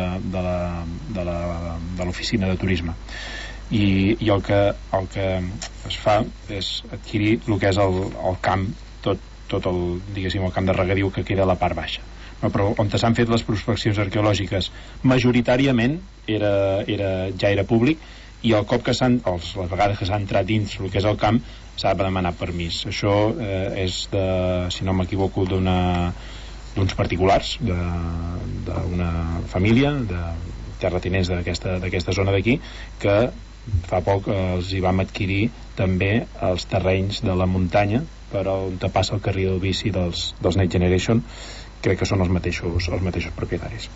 de l'oficina de turisme. I el que es fa és adquirir el que és el camp, tot el, diguéssim, el camp de regadiu que queda a la part baixa. No, però on s'han fet les prospeccions arqueològiques majoritàriament ja era públic, i el cop que les vegades que s'ha entrat dins el que és el camp s'ha de demanar permís. Això és si no m'equivoco, d'uns particulars, d'una família de terratinents d'aquesta zona d'aquí, que fa poc els hi vam adquirir també els terrenys de la muntanya per on passa el carril del bici dels Next Generation. Crec que són els mateixos propietaris.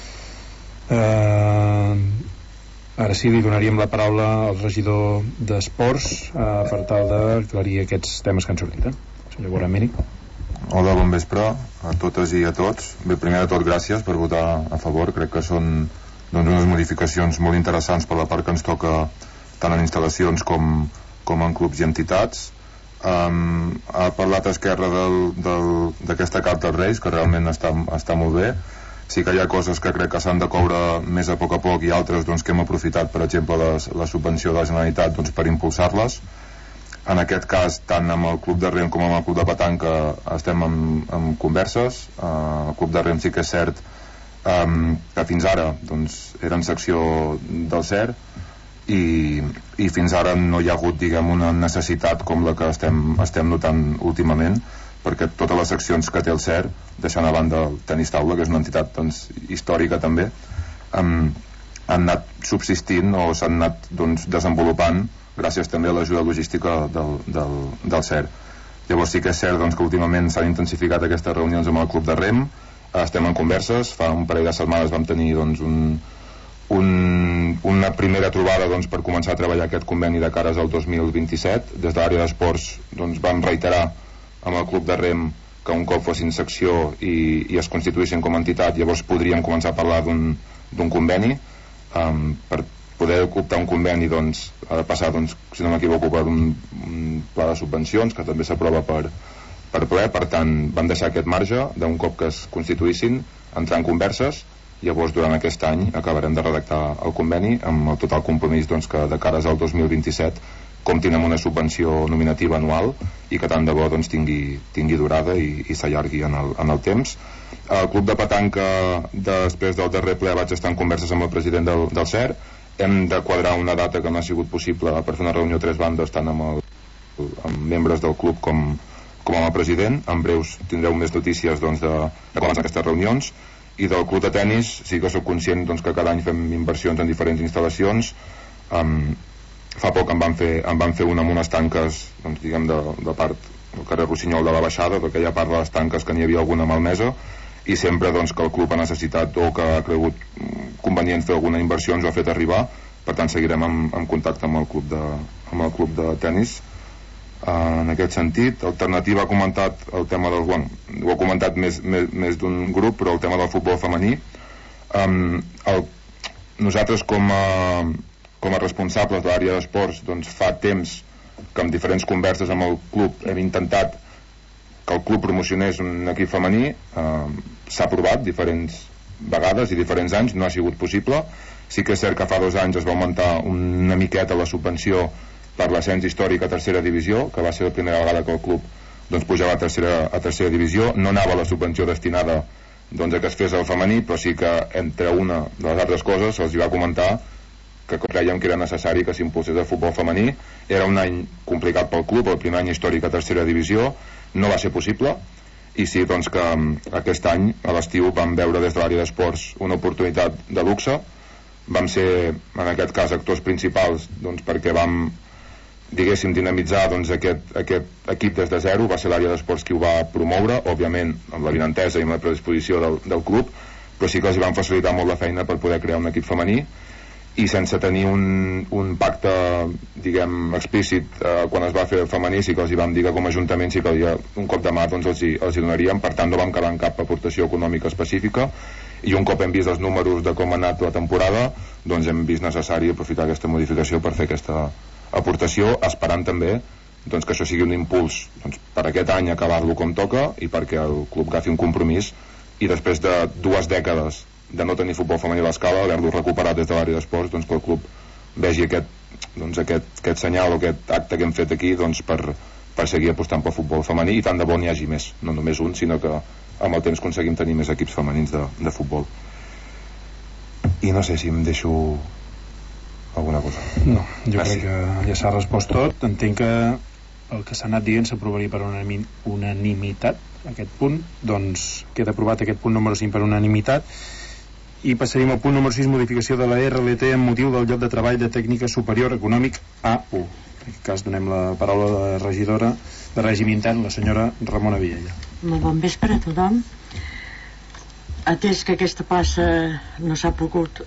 Ara sí, li donaríem la paraula al regidor d'Esports per tal d'aclarir aquests temes que han sortit. Senyor Boramini. Hola, bon vespre a totes i a tots. Bé, primer de tot, gràcies per votar a favor. Crec que són unes modificacions molt interessants per la part que ens toca tant en instal·lacions com en clubs i entitats. Ha parlat Esquerra d'aquesta carta als Reis, que realment està molt bé. Sí que hi ha coses que crec que s'han de coure més a poc i altres que hem aprofitat, per exemple la subvenció de la Generalitat per impulsar-les. En aquest cas, tant amb el club de rem com amb el club de petanca estem en converses. El club de rem sí que és cert que fins ara eren secció del CER i fins ara no hi ha hagut, diguem, una necessitat com la que estem notant últimament, perquè totes les seccions que té el CER, deixant a banda el tenis taula, que és una entitat històrica també, han anat subsistint o s'han anat desenvolupant gràcies també a l'ajuda logística del CER. Llavors sí que és cert que últimament s'han intensificat aquestes reunions amb el club de rem, estem en converses, fa un parell de setmanes vam tenir una primera trobada per començar a treballar aquest conveni de cares al 2027. Des de l'àrea d'esports vam reiterar amb el club de rem que un cop fossin secció i es constituïssin com a entitat, llavors podríem començar a parlar d'un conveni. Per poder optar un conveni ha de passar, si no m'equivoco, per un pla de subvencions que també s'aprova per ple. Per tant, vam deixar aquest marge d'un cop que es constituïssin, entrar en converses. Llavors durant aquest any acabarem de redactar el conveni amb el total compromís que de cares al 2027 comptin amb una subvenció nominativa anual i que tant de bo doncs, tingui durada i s'allargui en el temps. El club de petanca, després del darrer ple vaig estar en converses amb el president del CER. Hem de quadrar una data que no ha sigut possible per fer una reunió a 3 bandes, tant amb membres del club com amb el president. En breus tindreu més notícies doncs, de com van aquestes reunions. I del club de tennis sí que soc conscient doncs, que cada any fem inversions en diferents instal·lacions. Fa poc en van fer una amb unes tanques doncs, diguem de part del carrer Rossinyol de la Baixada, d'aquella part de les tanques que n'hi havia alguna malmesa, i sempre doncs, que el club ha necessitat o que ha cregut convenient fer alguna inversió ens ho ha fet arribar. Per tant seguirem en contacte amb el club de tennis. En aquest sentit, Alternativa ha comentat el tema del... Bueno, ho ha comentat més d'un grup, però el tema del futbol femení. Nosaltres com a responsables de l'àrea d'esports doncs, fa temps que amb diferents converses amb el club hem intentat que el club promocionés un equip femení. S'ha aprovat diferents vegades i diferents anys, no ha sigut possible. Sí que és cert que fa 2 anys es va augmentar una miqueta la subvenció per l'ascens històric a tercera divisió, que va ser la primera vegada que el club doncs, pujava a tercera divisió. No anava la subvenció destinada doncs, a que es fes el femení, però sí que entre una de les altres coses se'ls va comentar que creiem que era necessari que s'impulsés el futbol femení. Era un any complicat pel club, el primer any històric a tercera divisió, no va ser possible, i sí doncs, que aquest any a l'estiu vam veure des de l'àrea d'esports una oportunitat de luxe. Vam ser en aquest cas actors principals doncs, perquè vam diguéssim dinamitzar doncs, aquest equip des de zero. Va ser l'àrea d'esports qui ho va promoure, òbviament amb la vinentesa i amb la predisposició del club, però sí que els hi van facilitar molt la feina per poder crear un equip femení, i sense tenir un pacte diguem explícit quan es va fer el femení sí que els hi vam dir que com a ajuntament sí que un cop de mà doncs, els hi donaríem. Per tant no vam quedar en cap aportació econòmica específica, i un cop hem vist els números de com ha anat la temporada doncs hem vist necessari aprofitar aquesta modificació per fer aquesta aportació, esperant també doncs, que això sigui un impuls doncs, per aquest any acabar-lo com toca i perquè el club agafi un compromís i després de 2 dècades de no tenir futbol femení a l'escala, haver-lo recuperat des de l'àrea d'esports, doncs que el club vegi aquest senyal o aquest acte que hem fet aquí doncs, per seguir apostant pel futbol femení, i tant de bo n'hi hagi més, no només un, sinó que amb el temps aconseguim tenir més equips femenins de futbol. I no sé si em deixo alguna cosa. No, jo crec que ja s'ha respost tot. Entenc que el que s'ha anat dient s'aprovaria per unanimitat aquest punt, doncs queda aprovat aquest punt número 5 per unanimitat. I passaríem al punt número 6, modificació de la RLT amb motiu del lloc de treball de tècnica superior econòmic A1. En aquest cas donem la paraula a la regidora de règim intern, la senyora Ramona Viella. Molt bon vespre a tothom. Atès que aquesta plaça no s'ha pogut...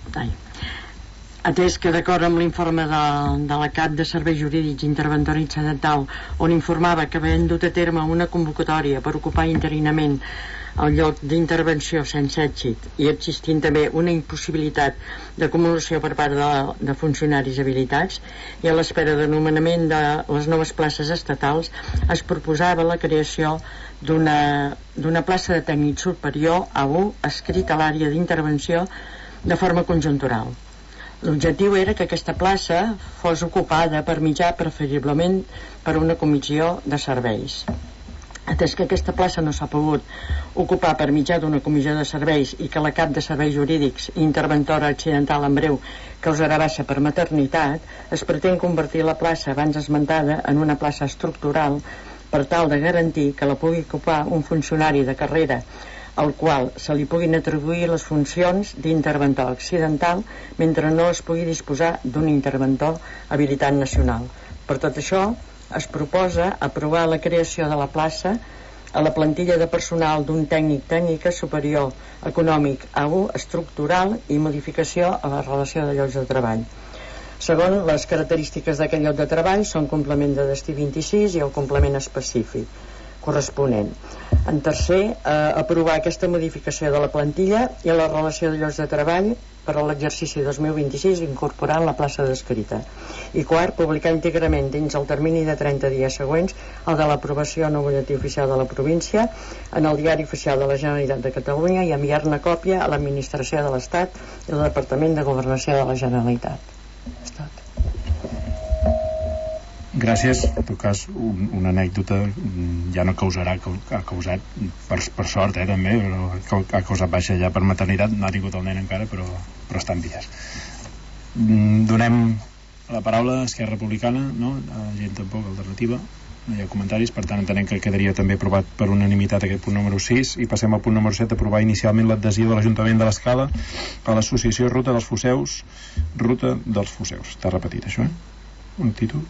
Atès que d'acord amb l'informe de la CAT de Serveis Jurídics Interventora Incidental, on informava que havien dut a terme una convocatòria per ocupar interinament el lloc d'intervenció sense èxit i existint també una impossibilitat d'acumulació per part de funcionaris habilitats, i a l'espera de nomenament de les noves places estatals es proposava la creació d'una plaça de tècnic superior A1 adscrit a l'àrea d'intervenció de forma conjuntural. L'objectiu era que aquesta plaça fos ocupada per mitjà preferiblement per una comissió de serveis. Atès que aquesta plaça no s'ha pogut ocupar per mitjà d'una comissió de serveis i que la cap de serveis jurídics i interventora accidental en breu causarà baixa per maternitat, es pretén convertir la plaça abans esmentada en una plaça estructural per tal de garantir que la pugui ocupar un funcionari de carrera al qual se li puguin atribuir les funcions d'interventor accidental mentre no es pugui disposar d'un interventor habilitat nacional. Per tot això, es proposa aprovar la creació de la plaça a la plantilla de personal d'un tècnica superior econòmic A1 estructural i modificació a la relació de llocs de treball. Segon, les característiques d'aquest lloc de treball són complement de destí 26 i el complement específic corresponent. En tercer, aprovar aquesta modificació de la plantilla i la relació de llocs de treball per a l'exercici 2026 incorporant la plaça descrita. I quart, publicar íntegrament dins el termini de 30 dies següents el de l'aprovació en el butlletí oficial de la província, en el diari oficial de la Generalitat de Catalunya, i enviar-ne còpia a l'Administració de l'Estat i al Departament de Governació de la Generalitat. És tot. Gràcies. En tot cas, una anècdota ja no causarà, ha causat per sort, també, però ha causat baixa ja per maternitat. No ha tingut el nen encara, però està en vies. Donem la paraula a Esquerra Republicana, no? A gent tampoc, alternativa. No hi ha comentaris, per tant entenem que quedaria també aprovat per unanimitat aquest punt número 6 i passem al punt número 7, aprovar inicialment l'adhesió de l'Ajuntament de l'Escala a l'associació Ruta dels Foceus. Està repetit això, un títol.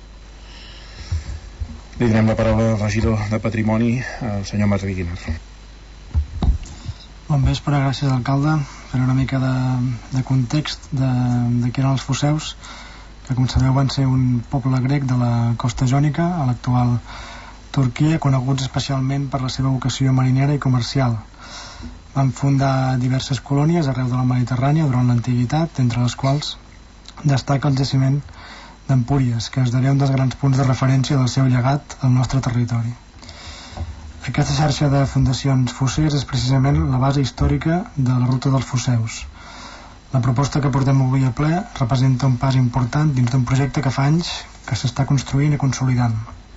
Li donem la paraula al regidor de Patrimoni, el senyor Martí Guinar. Bon vespre, gràcies alcalde. Per una mica de context de què eren els Foceus, que com sabeu van ser un poble grec de la costa jònica, a l'actual Turquia, coneguts especialment per la seva vocació marinera i comercial. Van fundar diverses colònies arreu de la Mediterrània durant l'antiguitat, entre les quals destaca el jaciment d'Empúries, que esdevé un dels grans punts de referència del seu llegat al nostre territori. Aquesta xarxa de fundacions fossers és precisament la base històrica de la Ruta dels Foceus. La proposta que portem avui a ple representa un pas important dins d'un projecte que fa anys que s'està construint i consolidant.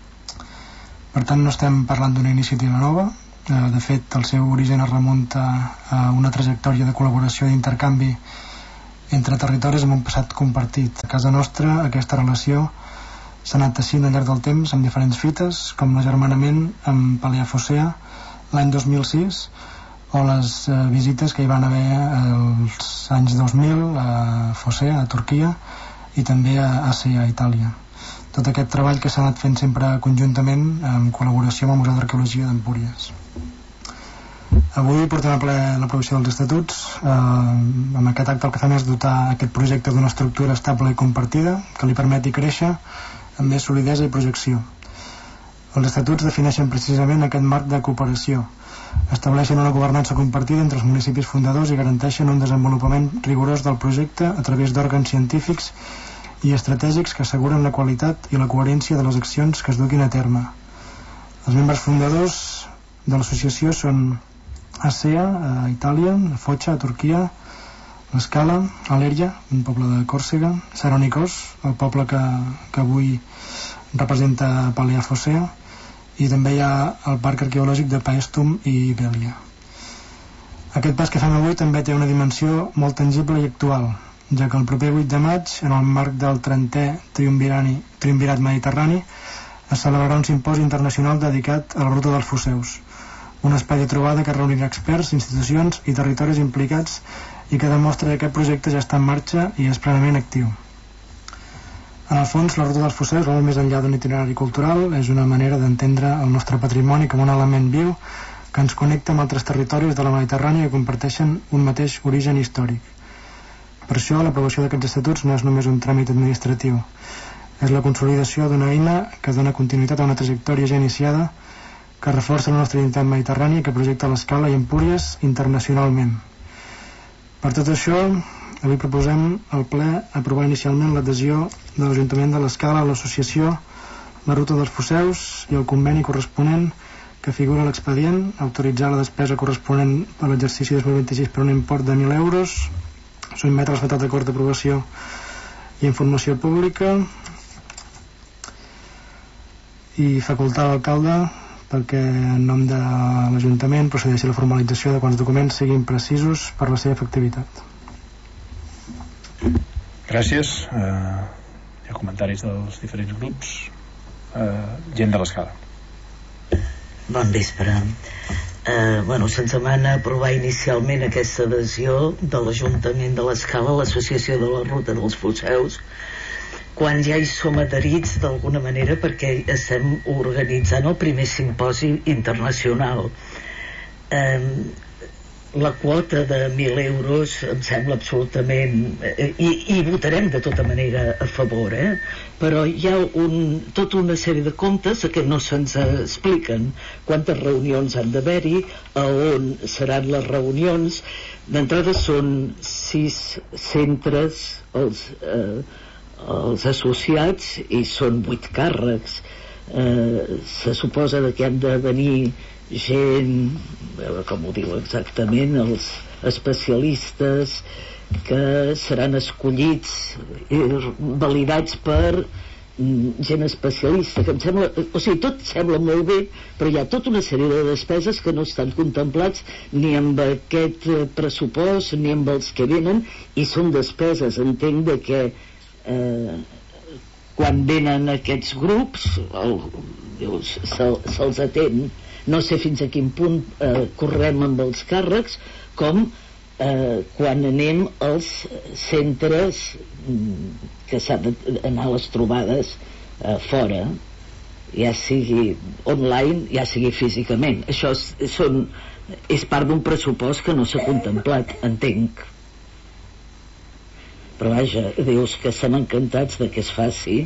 Per tant, no estem parlant d'una iniciativa nova. De fet, el seu origen es remunta a una trajectòria de col·laboració i d'intercanvi entre territoris amb un passat compartit. A casa nostra, aquesta relació s'ha anat teixint al llarg del temps amb diferents fites, com l'agermanament amb Paleafocea l'any 2006, o les visites que hi van haver els anys 2000 a Focea, a Turquia, i també a ASEA, a Itàlia. Tot aquest treball que s'ha anat fent sempre conjuntament en col·laboració amb el Museu d'Arqueologia d'Empúries. Avui portem a ple l'aprovació dels estatuts. Amb aquest acte el que fem és dotar aquest projecte d'una estructura estable i compartida que li permeti créixer amb més solidesa i projecció. Els estatuts defineixen precisament aquest marc de cooperació, estableixen una governança compartida entre els municipis fundadors i garanteixen un desenvolupament rigorós del projecte a través d'òrgans científics i estratègics que asseguren la qualitat i la coherència de les accions que es duguin a terme. Els membres fundadors de l'associació són ASEA, a Itàlia, Foça, a Turquia, l'Escala, Alerja, un poble de Còrsega, Saronikos, el poble que avui representa Paleafocea, i també hi ha el parc arqueològic de Paestum i Bèlia. Aquest pas que fem avui també té una dimensió molt tangible i actual, ja que el proper 8 de maig, en el marc del 30è Triumvirat Mediterrani, es celebrarà un simposi internacional dedicat a la Ruta dels Foceus, un espai de trobada que reunirà experts, institucions i territoris implicats i que demostra que aquest projecte ja està en marxa i és plenament actiu. En el fons, la Ruta dels Foceus va molt més enllà d'un itinerari cultural, és una manera d'entendre el nostre patrimoni com un element viu que ens connecta amb altres territoris de la Mediterrània que comparteixen un mateix origen històric. Per això, l'aprovació d'aquests estatuts no és només un tràmit administratiu, és la consolidació d'una eina que dona continuïtat a una trajectòria ja iniciada, que reforça la nostra identitat mediterrània i que projecta l'Escala i Empúries internacionalment. Per tot això, avui proposem al ple aprovar inicialment l'adhesió de l'Ajuntament de l'Escala a l'associació La Ruta dels Foceus i el conveni corresponent que figura a l'expedient, autoritzar la despesa corresponent a l'exercici 2026 per un import de 1.000 euros, sotmetre als tratats d'acord d'aprovació i informació pública i facultar l'alcalde perquè en nom de l'Ajuntament procedeixi a la formalització de quants documents siguin precisos per la seva efectivitat. Gràcies. Hi ha comentaris dels diferents grups. Gent de l'Escala. Bon vespre. Se'ns demana aprovar inicialment aquesta adhesió de l'Ajuntament de l'Escala a l'Associació de la Ruta dels Foceus, quan ja hi som adherits d'alguna manera perquè estem organitzant el primer simposi internacional. La quota de 1.000 euros em sembla absolutament i votarem de tota manera a favor, però hi ha tota una sèrie de comptes que no se'ns expliquen quantes reunions han d'haver-hi, a on seran les reunions. D'entrada són 6 centres els associats i són 8 càrrecs. Se suposa que han de venir gent, com ho diu exactament, els especialistes que seran escollits i validats per gent especialista, que em sembla, o sigui, tot sembla molt bé, però hi ha tota una sèrie de despeses que no estan contemplats ni amb aquest pressupost ni amb els que venen, i són despeses, entenc, de que quan venen aquests grups se'ls atén, no sé fins a quin punt correm amb els càrrecs, com quan anem als centres que s'ha d'anar a les trobades fora, ja sigui online, ja sigui físicament. Això és part d'un pressupost que no s'ha contemplat, entenc. Però vaja, dius que estem encantats de que es faci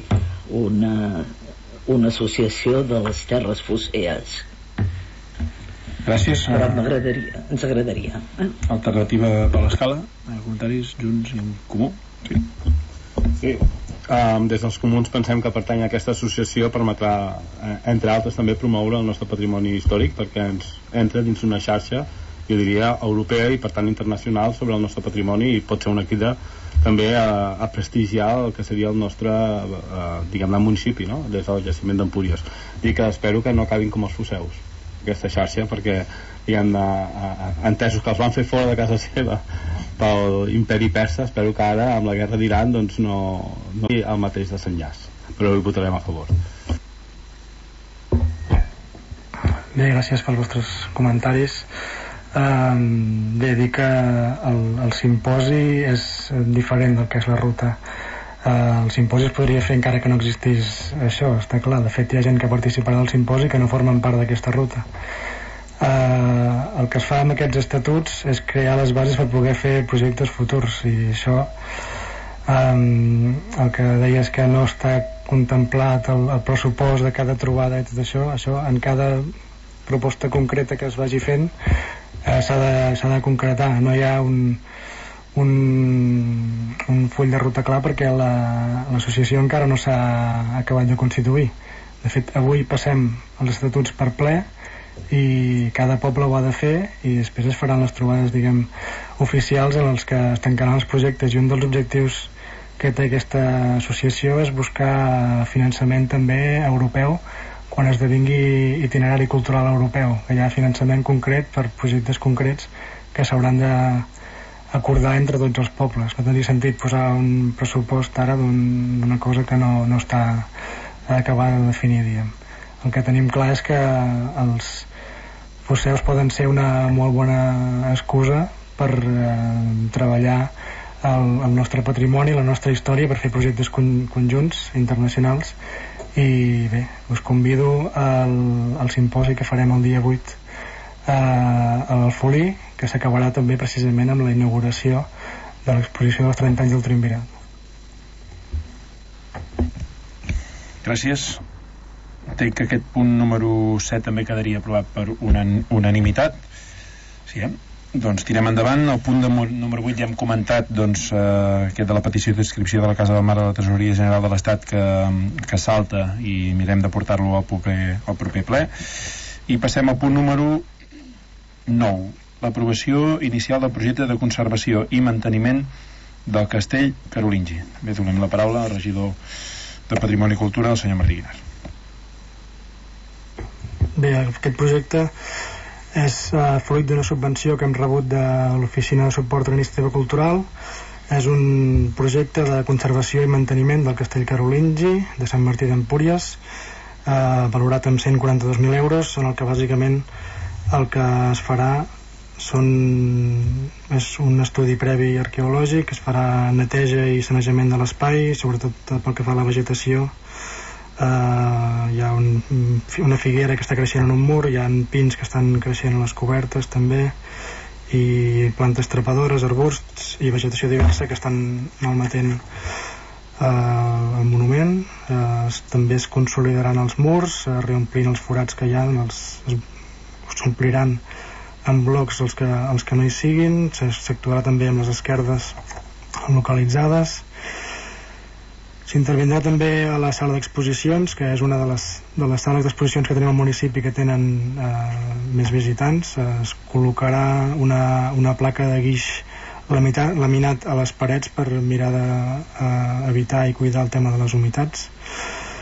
una associació de les terres fossees. Gràcies. Però ens agradaria. Alternativa per l'escala, comentaris, Junts i en Comú. Sí. Des dels comuns pensem que pertany a aquesta associació permetrà, entre altres, també promoure el nostre patrimoni històric, perquè ens entra dins una xarxa, jo diria, europea i per tant internacional sobre el nostre patrimoni, i pot ser una crida també a prestigiar el que seria el nostre diguem-ne municipi, no? Des del jaciment d'Empúries. I que espero que no acabin com els foseus, aquesta xarxa, perquè entesos que els van fer fora de casa seva pel imperi persa, espero que ara amb la guerra d'Iran doncs no hi ha el mateix desenllaç, però hi votarem a favor. Bé, gràcies pels vostres comentaris. Bé, dir que el simposi és diferent del que és la ruta. El simposi es podria fer encara que no existís això, està clar. De fet, hi ha gent que participarà del simposi que no formen part d'aquesta ruta. El que es fa amb aquests estatuts és crear les bases per poder fer projectes futurs, i això el que deies que no està contemplat el pressupost de cada trobada i tot això en cada proposta concreta que es vagi fent s'ha de concretar. No hi ha un full de ruta clar perquè l'associació encara no s'ha acabat de constituir. De fet, avui passem els estatuts per ple i cada poble ho ha de fer, i després es faran les trobades, diguem, oficials en els que es tancaran els projectes, i un dels objectius que té aquesta associació és buscar finançament també europeu quan esdevingui itinerari cultural europeu, que hi ha finançament concret per projectes concrets que s'hauran d'acordar entre tots els pobles. No tindria sentit posar un pressupost ara d'una cosa que no està acabada de definir, diguem. El que tenim clar és que els foseus poden ser una molt bona excusa per treballar el nostre patrimoni, la nostra història, per fer projectes conjunts internacionals. I bé, us convido al simposi que farem el dia 8 a l'Alfolí, que s'acabarà també precisament amb la inauguració de l'exposició dels 30 anys del Triumvirat. Gràcies. Entenc que aquest punt número 7 també quedaria aprovat per unanimitat. Sí, doncs tirem endavant. El punt número 8 ja hem comentat, doncs, aquest de la petició d'inscripció de la Casa de Mar de la Tresoreria General de l'Estat que salta, i mirem de portar-lo al proper ple. I passem al punt número 9, l'aprovació inicial del projecte de conservació i manteniment del castell carolingi. Bé, donem la paraula al regidor de Patrimoni i Cultura, el senyor Martí Guinart. Bé, aquest projecte és fruit d'una subvenció que hem rebut de l'Oficina de Suport a la Iniciativa Cultural. És un projecte de conservació i manteniment del castell carolingi de Sant Martí d'Empúries, valorat amb 142.000 euros, en el que bàsicament el que es farà és un estudi previ arqueològic, es farà neteja i sanejament de l'espai, sobretot pel que fa a la vegetació. Hi ha una figuera que està creixent en un mur, hi ha pins que estan creixent a les cobertes també, i plantes trepadores, arbusts i vegetació diversa que estan malmetent el monument. També es consolidaran els murs, reomplint els forats que hi ha, s'ompliran amb blocs els que no hi siguin. S'actuarà també amb les esquerdes localitzades. S'intervindrà també a la sala d'exposicions, que és una de les sales d'exposicions que tenim al municipi que tenen més visitants. Es col·locarà una placa de guix laminat a les parets per mirar d'evitar i cuidar el tema de les humitats.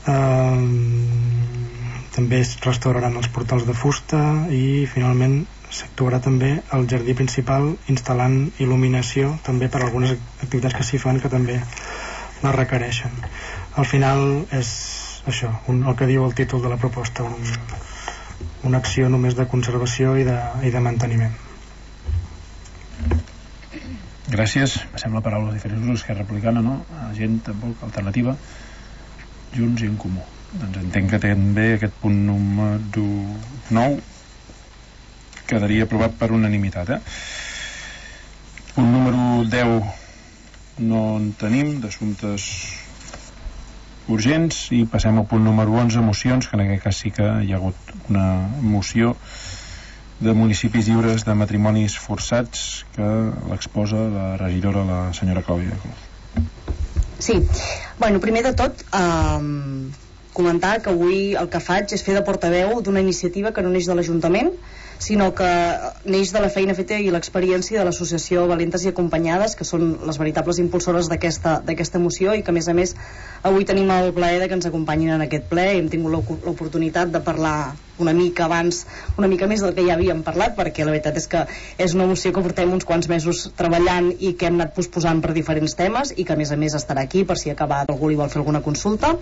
També es restauraran els portals de fusta i finalment s'actuarà també el jardí principal instal·lant il·luminació també per a algunes activitats que s'hi fan que també la requereixen. Al final és això, el que diu el títol de la proposta, una acció només de conservació i de manteniment. Gràcies. Passem la paraula als diferents grups. Esquerra Republicana, no? Gent, tampoc. Alternativa, Junts i En Comú. Doncs entenc que també aquest punt número 9 quedaria aprovat per unanimitat, Punt número 10 no en tenim, d'assumptes urgents, i passem al punt número 11, mocions, que en aquest cas sí que hi ha hagut una moció de municipis lliures de matrimonis forçats que l'exposa la regidora, la senyora Clàudia. Sí, bueno, primer de tot comentar que avui el que faig és fer de portaveu d'una iniciativa que no neix de l'Ajuntament, sinó que neix de la feina feta i l'experiència de l'associació Valentes i Acompanyades, que són les veritables impulsores d'aquesta moció, i que a més avui tenim el plaer de que ens acompanyin en aquest ple. Hem tingut l'oportunitat de parlar una mica abans, una mica més del que ja havíem parlat, perquè la veritat és que és una moció que portem uns quants mesos treballant i que hem anat posposant per diferents temes, i que a més estarà aquí per si acabat algú li vol fer alguna consulta.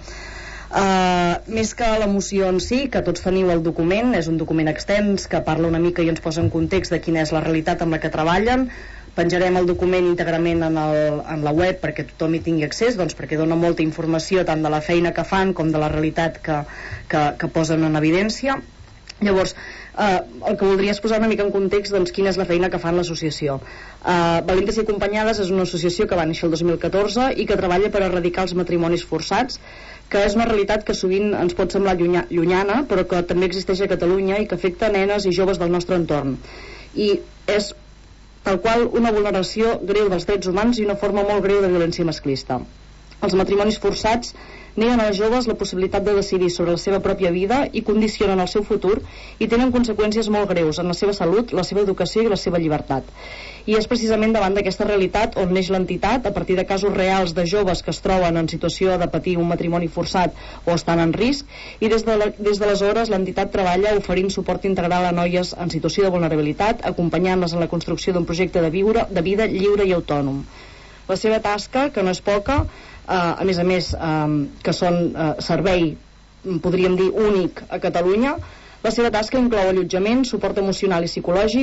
Més que la moció en si, que tots teniu el document, és un document extens que parla una mica i ens posa en context de quina és la realitat amb la que treballen. Penjarem el document íntegrament en la web perquè tothom hi tingui accés, doncs perquè dona molta informació tant de la feina que fan com de la realitat que posen en evidència. Llavors, el que voldria és posar una mica en context, doncs, quina és la feina que fan l'associació. Valentes i Acompanyades és una associació que va néixer el 2014 i que treballa per erradicar els matrimonis forçats, que és una realitat que sovint ens pot semblar llunyana, però que també existeix a Catalunya i que afecta nenes i joves del nostre entorn. I és tal qual una vulneració greu dels drets humans i una forma molt greu de violència masclista. Els matrimonis forçats neguen a les joves la possibilitat de decidir sobre la seva pròpia vida i condicionen el seu futur i tenen conseqüències molt greus en la seva salut, la seva educació i la seva llibertat. I és precisament davant d'aquesta realitat on neix l'entitat, a partir de casos reals de joves que es troben en situació de patir un matrimoni forçat o estan en risc, i des d'aleshores l'entitat treballa oferint suport integral a noies en situació de vulnerabilitat, acompanyant-les en la construcció d'un projecte de vida lliure i autònom. La seva tasca, que no és poca, a més, que són servei, podríem dir, únic a Catalunya, la seva tasca inclou allotjament, suport emocional i psicològic,